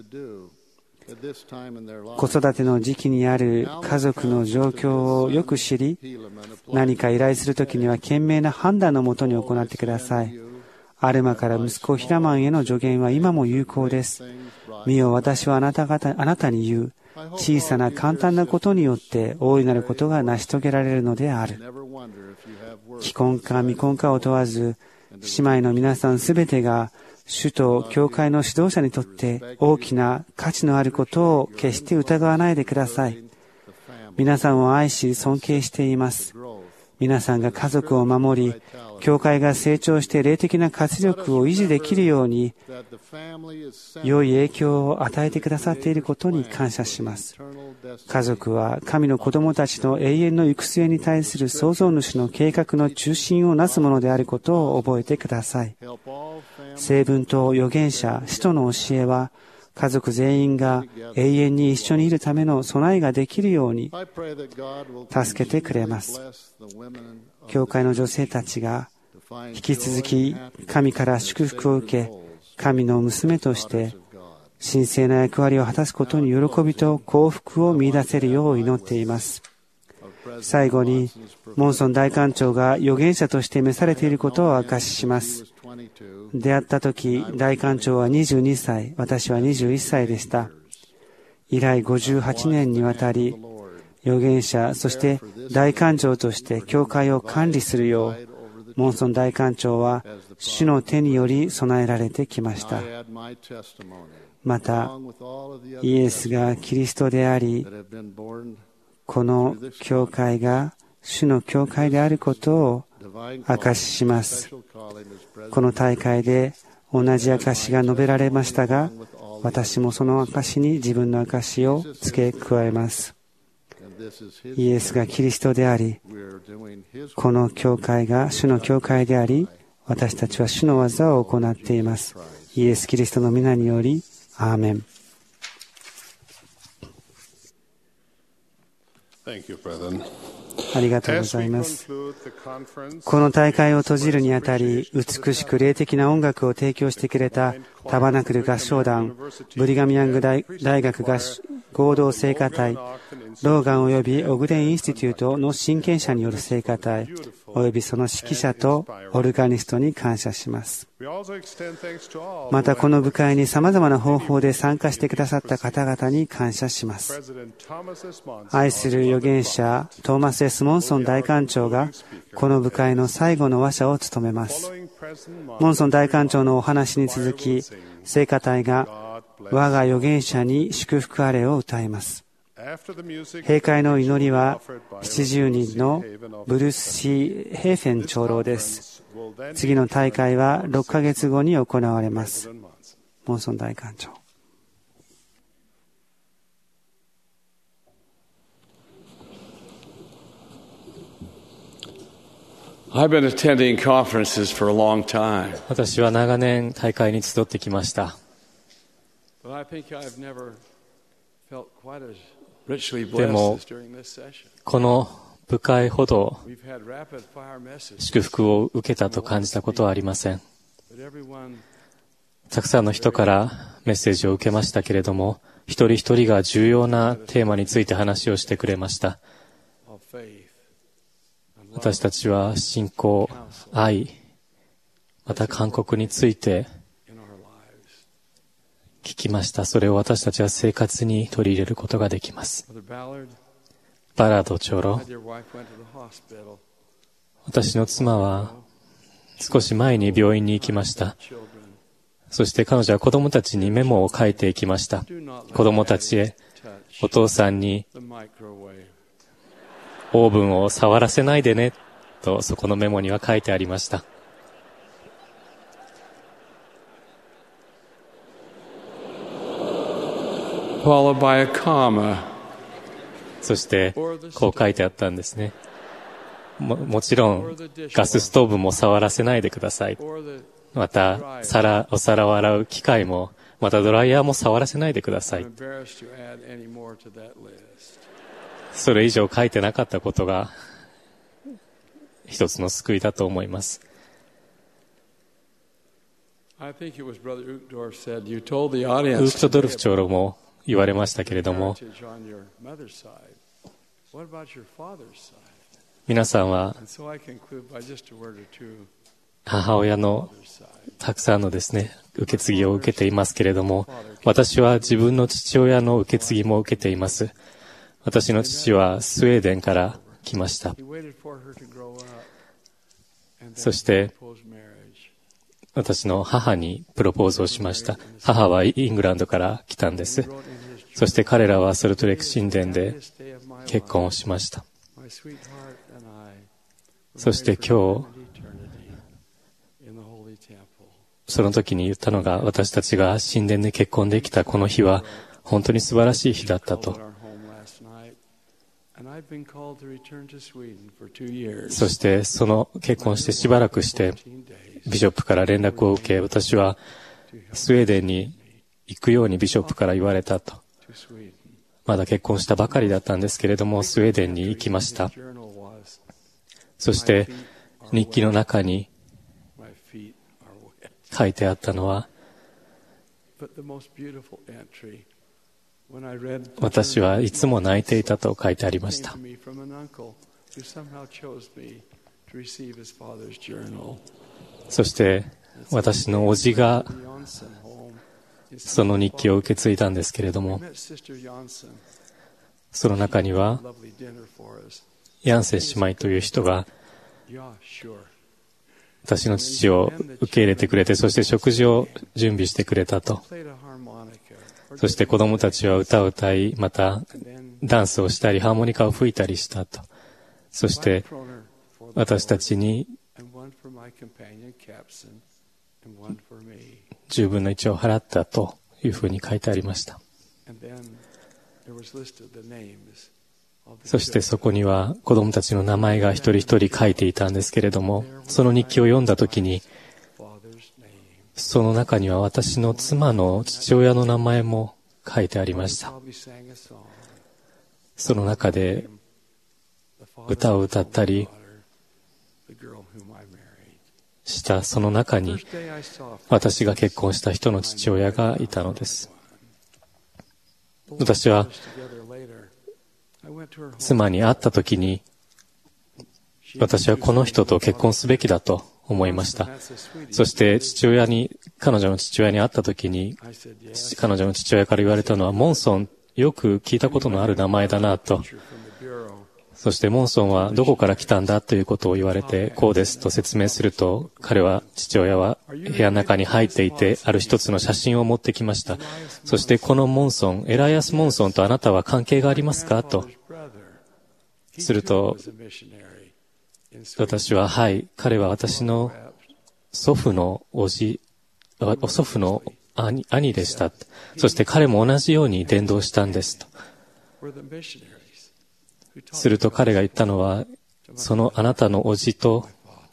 子育ての時期にある家族の状況をよく知り、何か依頼するときには賢明な判断のもとに行ってください。アルマから息子ヒラマンへの助言は今も有効です。見よ、私はあなたに言う。小さな簡単なことによって大いなることが成し遂げられるのである。既婚か未婚かを問わず、姉妹の皆さんすべてが主と教会の指導者にとって大きな価値のあることを決して疑わないでください。皆さんを愛し尊敬しています。皆さんが家族を守り、教会が成長して霊的な活力を維持できるように、良い影響を与えてくださっていることに感謝します。家族は神の子供たちの永遠の行く末に対する創造主の計画の中心をなすものであることを覚えてください。聖文と預言者、使徒の教えは、家族全員が永遠に一緒にいるための備えができるように助けてくれます。教会の女性たちが引き続き神から祝福を受け、神の娘として神聖な役割を果たすことに喜びと幸福を見出せるよう祈っています。最後に、モンソン大官長が預言者として召されていることを明かします。出会った時、大官長は22歳、私は21歳でした。以来58年にわたり、預言者、そして大官長として教会を管理するよう、モンソン大官長は主の手により備えられてきました。また、イエスがキリストであり、この教会が主の教会であることを証しします。この大会で同じ証が述べられましたが、私もその証に自分の証を付け加えます。イエスがキリストであり、この教会が主の教会であり、私たちは主の技を行っています。イエス・キリストの皆により、アーメン。ありがとうございます。この大会を閉じるにあたり、美しく霊的な音楽を提供してくれたタバナクル合唱団、ブリガムヤング大学合同聖歌隊、ローガン及びオグデンインスティテュートの親権者による聖歌隊、及びその指揮者とオルガニストに感謝します。またこの部会に様々な方法で参加してくださった方々に感謝します。愛する預言者トーマス・S・モンソン大官長がこの部会の最後の話者を務めます。モンソン大官長のお話に続き、聖歌隊が我が預言者に祝福あれを歌います。閉会の祈りは70人のブルース・シー・ヘーフェン長老です。次の大会は6ヶ月後に行われます。モンソン大官長。 I've been attending conferences for a long time. 私は長年大会に集ってきました。 But I think I've never felt quite as richly で blessed も as during this session. この部会ほど We've had rapid fire messages. 祝福を受けたと感じたことはありません。 But everyone たくさんの人からメッセージを受けましたけれども、一人一人が重要なテーマについて話をしてくれました。 of faith, 私たちは信仰、愛、また勧告について in our lives. 聞きました。それを私たちは生活に取り入れることができます。 Brother Ballard, バラード長老、 my dear wife went to the hospital. 私の妻は少し前に病院に行きました。 Children, そして彼女は子供たちにメモを書いていきました。 do not let 子供たちへ、 touch お父さんに the microwave. オーブンを触らせないでね、とそこのメモには書いてありました。 Followed by a comma. そしてこう書いてあったんですね。もちろんガスストーブも触らせないでください。 Or the またお皿を洗う機械も、またドライヤーも触らせないでくださ I'm い。 embarrassed to add any more to that list. それ以上書いてなかったことが一つの救いだと思います。 I think it was Brother Uchtdorf said, you told the ウ audience ークトドルフ today 長老も言われましたけれど about も、 heritage on your mother's side. What about your father's side? 皆さんは And so I conclude by just a word or two. 母親の Father's side. たくさんのですね、受け継ぎを受けていますけれども、私は自分の父親の受け継ぎも受けています。私の父はスウェーデンから来ました。 He waited for her to grow up. And そ then して proposed marriage. 私の母にプロポーズをしました。母はイングランドから来たんです。 Wrote in his そして彼らはソルトレイク神殿で this day of my 結婚を life, しました。 my sweetheart and I were そして married for 今日 eternity in the holy temple. その時に言ったのが、私たちが神殿で結婚できたこの日は本当に素晴らしい日だったと。 Called at our home last night, and I've been called to return to Sweden for 2 years. そしてその結婚してしばらくして 14 days ビショップから連絡を受け、私はスウェーデンに行くようにビショップから言われたと。 to Sweden. まだ結婚したばかりだったんですけれども、スウェーデンに行きました。 Journal was, そして日記の中に my feet are wet. 書いてあったのは、 But the most beautiful entry, when I read 私はいつも泣いていたと書いてありまし came た to。me from an uncle who somehow chose me to receive his father's journal. そして私の叔父が The Janssen home in その日記を受け継いだんですけれど I も、 met Sister Janssen. その中には Lovely dinner for us. ヤンセン姉妹という人が Yeah, sure. 私の父を受け入れてくれて、そして食事を準備してくれたと。 Played a harmonica. or そして子供たちは歌を歌い、また and then ダンスをしたりハーモニカを吹いたりしたと。そして 1 kroner for the 私た Lord, ちに and one for my companion Capson, and one for me. 10分の1を払ったというふうに書いてありました。 And then there was listed the names of the そして children. そこには子供たちの名前が一人一人書いていたんですけれども、その日記を読んだときに、 Father's name. その中には私の妻の父親の名前も書いてありました。 Probably sang a song. その中で The father 歌を歌ったり daughter, the girl whom I married. したその中に First day I saw 私が結婚した人の父親がいたのです。私は together later. I went to her home. 妻に会った時に、私はこの人と結婚すべきだと思いました。そして彼女の父親に会った時に、 I said yes. 彼女の父親から言われたのは、モンソン、よく聞いたことのある名前だなと。 From the bureau. そしてモンソンはどこから来たんだということを言われて、こうですと説明すると、父親は部屋の中に入っていて、ある一つの写真を持ってきました。そしてこのモンソン、エライアス・モンソンとあなたは関係がありますかと。 Brother. He する too と was a missionary in Sweden. 私は、はい、彼は私の祖父の祖父の兄でした。そして彼も同じように伝道したんですと。 Were the missionaries who taught すると彼が言ったのは、そのあなたの叔父と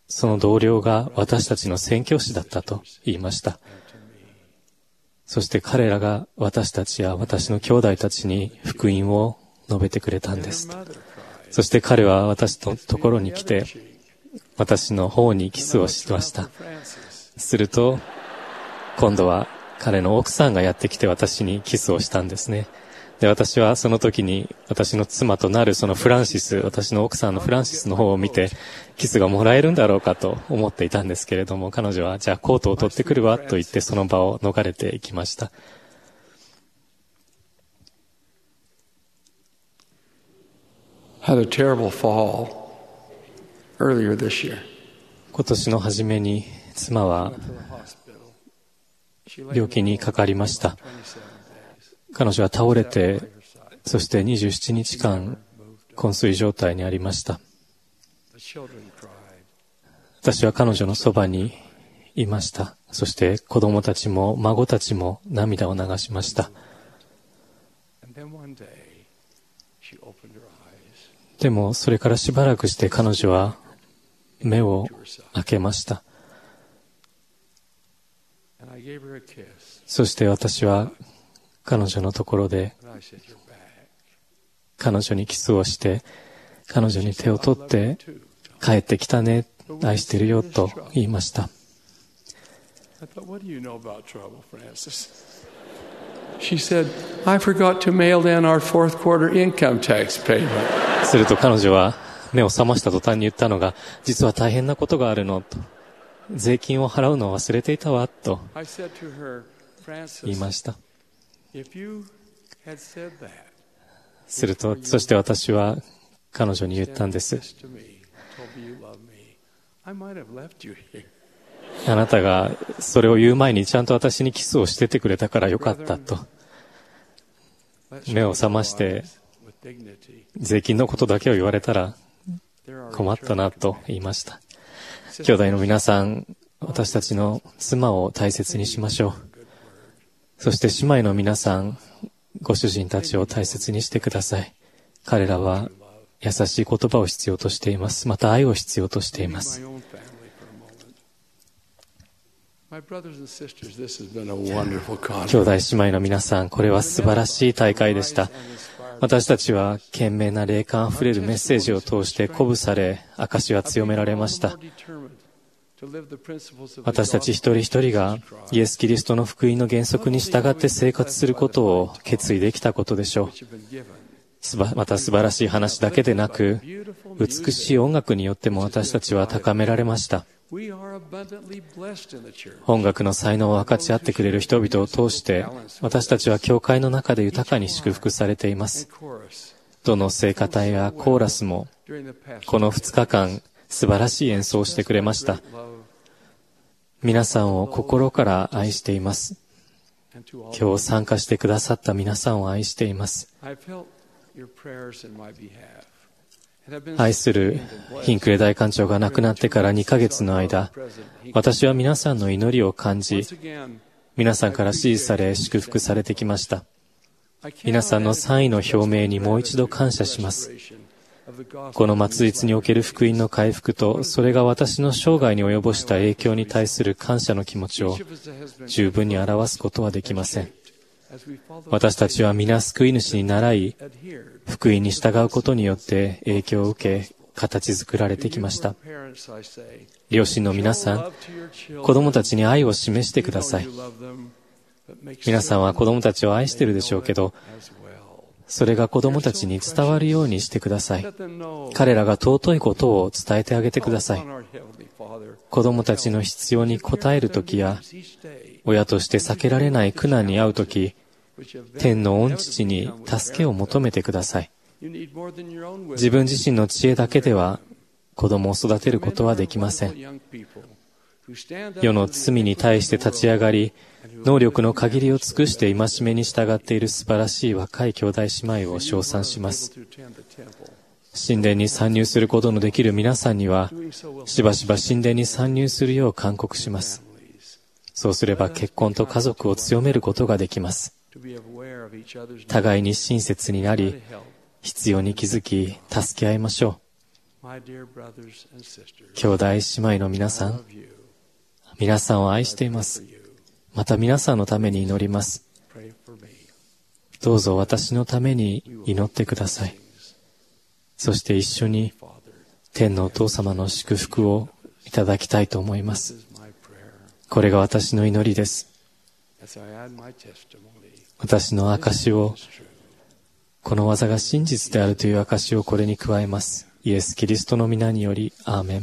その同僚が私たちの宣教師だったと言いました。そして彼らが私たちや私の兄弟たちに福音を述べてくれたんです。そして彼は私のところに来て、私の方にキスをしました。すると、今度は彼の奥さんがやってきて私にキスをしたんですね。で、私はその時に私の妻となるそのフランシス、私の奥さんのフランシスの方を見て、キスがもらえるんだろうかと思っていたんですけれども、彼女はじゃあコートを取ってくるわと言ってその場を逃れていきました。 Had a terrible fall earlier this year. 今年の初めに妻は病気にかかりました。彼女は倒れて、そして27日間昏睡状態にありました。私は彼女のそばにいました。そして子供たちも孫たちも涙を流しました。でもそれからしばらくして彼女は目を開けました。そして私は彼女のところで彼女にキスをして、彼女に手を取って帰ってきたね、愛してるよと言いました。 She said, I forgot to mail in our fourth quarter income tax payment. すると彼女は目を覚ました途端に言ったのが、実は大変なことがあるのと、税金を払うのを忘れていたわと言いました。すると、そして私は彼女に言ったんです。あなたがそれを言う前にちゃんと私にキスをしててくれたからよかったと。目を覚まして税金のことだけを言われたら困ったなと言いました。兄弟の皆さん、私たちの妻を大切にしましょう。そして姉妹の皆さん、ご主人たちを大切にしてください。彼らは優しい言葉を必要としています。また愛を必要としています。兄弟姉妹の皆さん、これは素晴らしい大会でした。私たちは賢明な霊感あふれるメッセージを通して鼓舞され、証は強められました。私たち一人一人がイエス・キリストの福音の原則に従って生活することを決意できたことでしょう。また素晴らしい話だけでなく、美しい音楽によっても私たちは高められました。音楽の才能を分かち合ってくれる人々を通して、私たちは教会の中で豊かに祝福されています。どの聖歌隊やコーラスも、この2日間、素晴らしい演奏をしてくれました。皆さんを心から愛しています。今日参加してくださった皆さんを愛しています。愛するヒンクレ大官長が亡くなってから2ヶ月の間、私は皆さんの祈りを感じ、皆さんから支持され祝福されてきました。皆さんの賛意の表明にもう一度感謝します。この末日における福音の回復と、それが私の生涯に及ぼした影響に対する感謝の気持ちを十分に表すことはできません。私たちは皆救い主に倣い、福音に従うことによって影響を受け、形作られてきました。両親の皆さん、子供たちに愛を示してください。皆さんは子供たちを愛しているでしょうけど、それが子供たちに伝わるようにしてください。彼らが尊いことを伝えてあげてください。子供たちの必要に応えるときや、親として避けられない苦難に遭うとき、天の御父に助けを求めてください。自分自身の知恵だけでは子供を育てることはできません。世の罪に対して立ち上がり、能力の限りを尽くして戒めに従っている素晴らしい若い兄弟姉妹を称賛します。神殿に参入することのできる皆さんには、しばしば神殿に参入するよう勧告します。そうすれば結婚と家族を強めることができます。互いに親切になり、必要に気づき、助け合いましょう。 兄弟姉妹の皆さん、皆さんを愛しています。また皆さんのために祈ります。どうぞ私のために祈ってください。そして一緒に天のお父様の祝福をいただきたいと思います。これが私の祈りです。私の証を、この技が真実であるという証をこれに加えます。イエス・キリストの皆により、アーメン。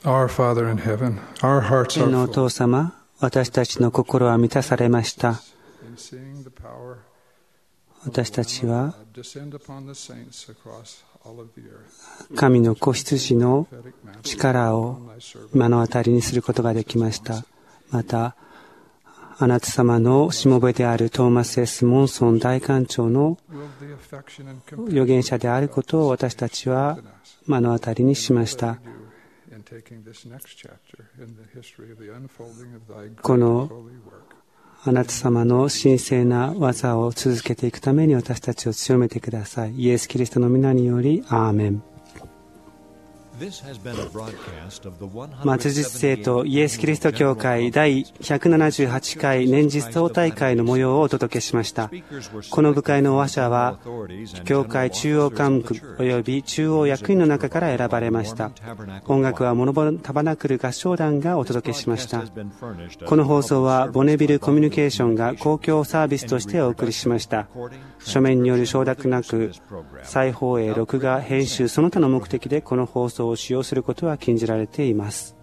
Our Father in heaven, our hearts 天のお are 父 full 様、私たちの心は満たされました。 in seeing the power 私たちは descend upon the saints across all of the earth. 神の子羊の力を目の当たりにすることができました。また、あなた様のしもべであるトーマス・S・モンソン大官長の Will the affection and 預言者であることを私たちは目の当たりにしました。 in taking this next chapter in the history of the unfolding of thy great この holy work. あなた様の神聖な技を続けていくために私たちを強めてください。イエス・キリストの皆により、アーメン。末日聖とイエス・キリスト教会第178回年次総大会の模様をお届けしました。この部会の話者は教会中央幹部及び中央役員の中から選ばれました。音楽はモノボタバナクル合唱団がお届けしました。この放送はボネビルコミュニケーションが公共サービスとしてお送りしました。書面による承諾なく再放映、録画、編集その他の目的でこの放送を使用することは禁じられています。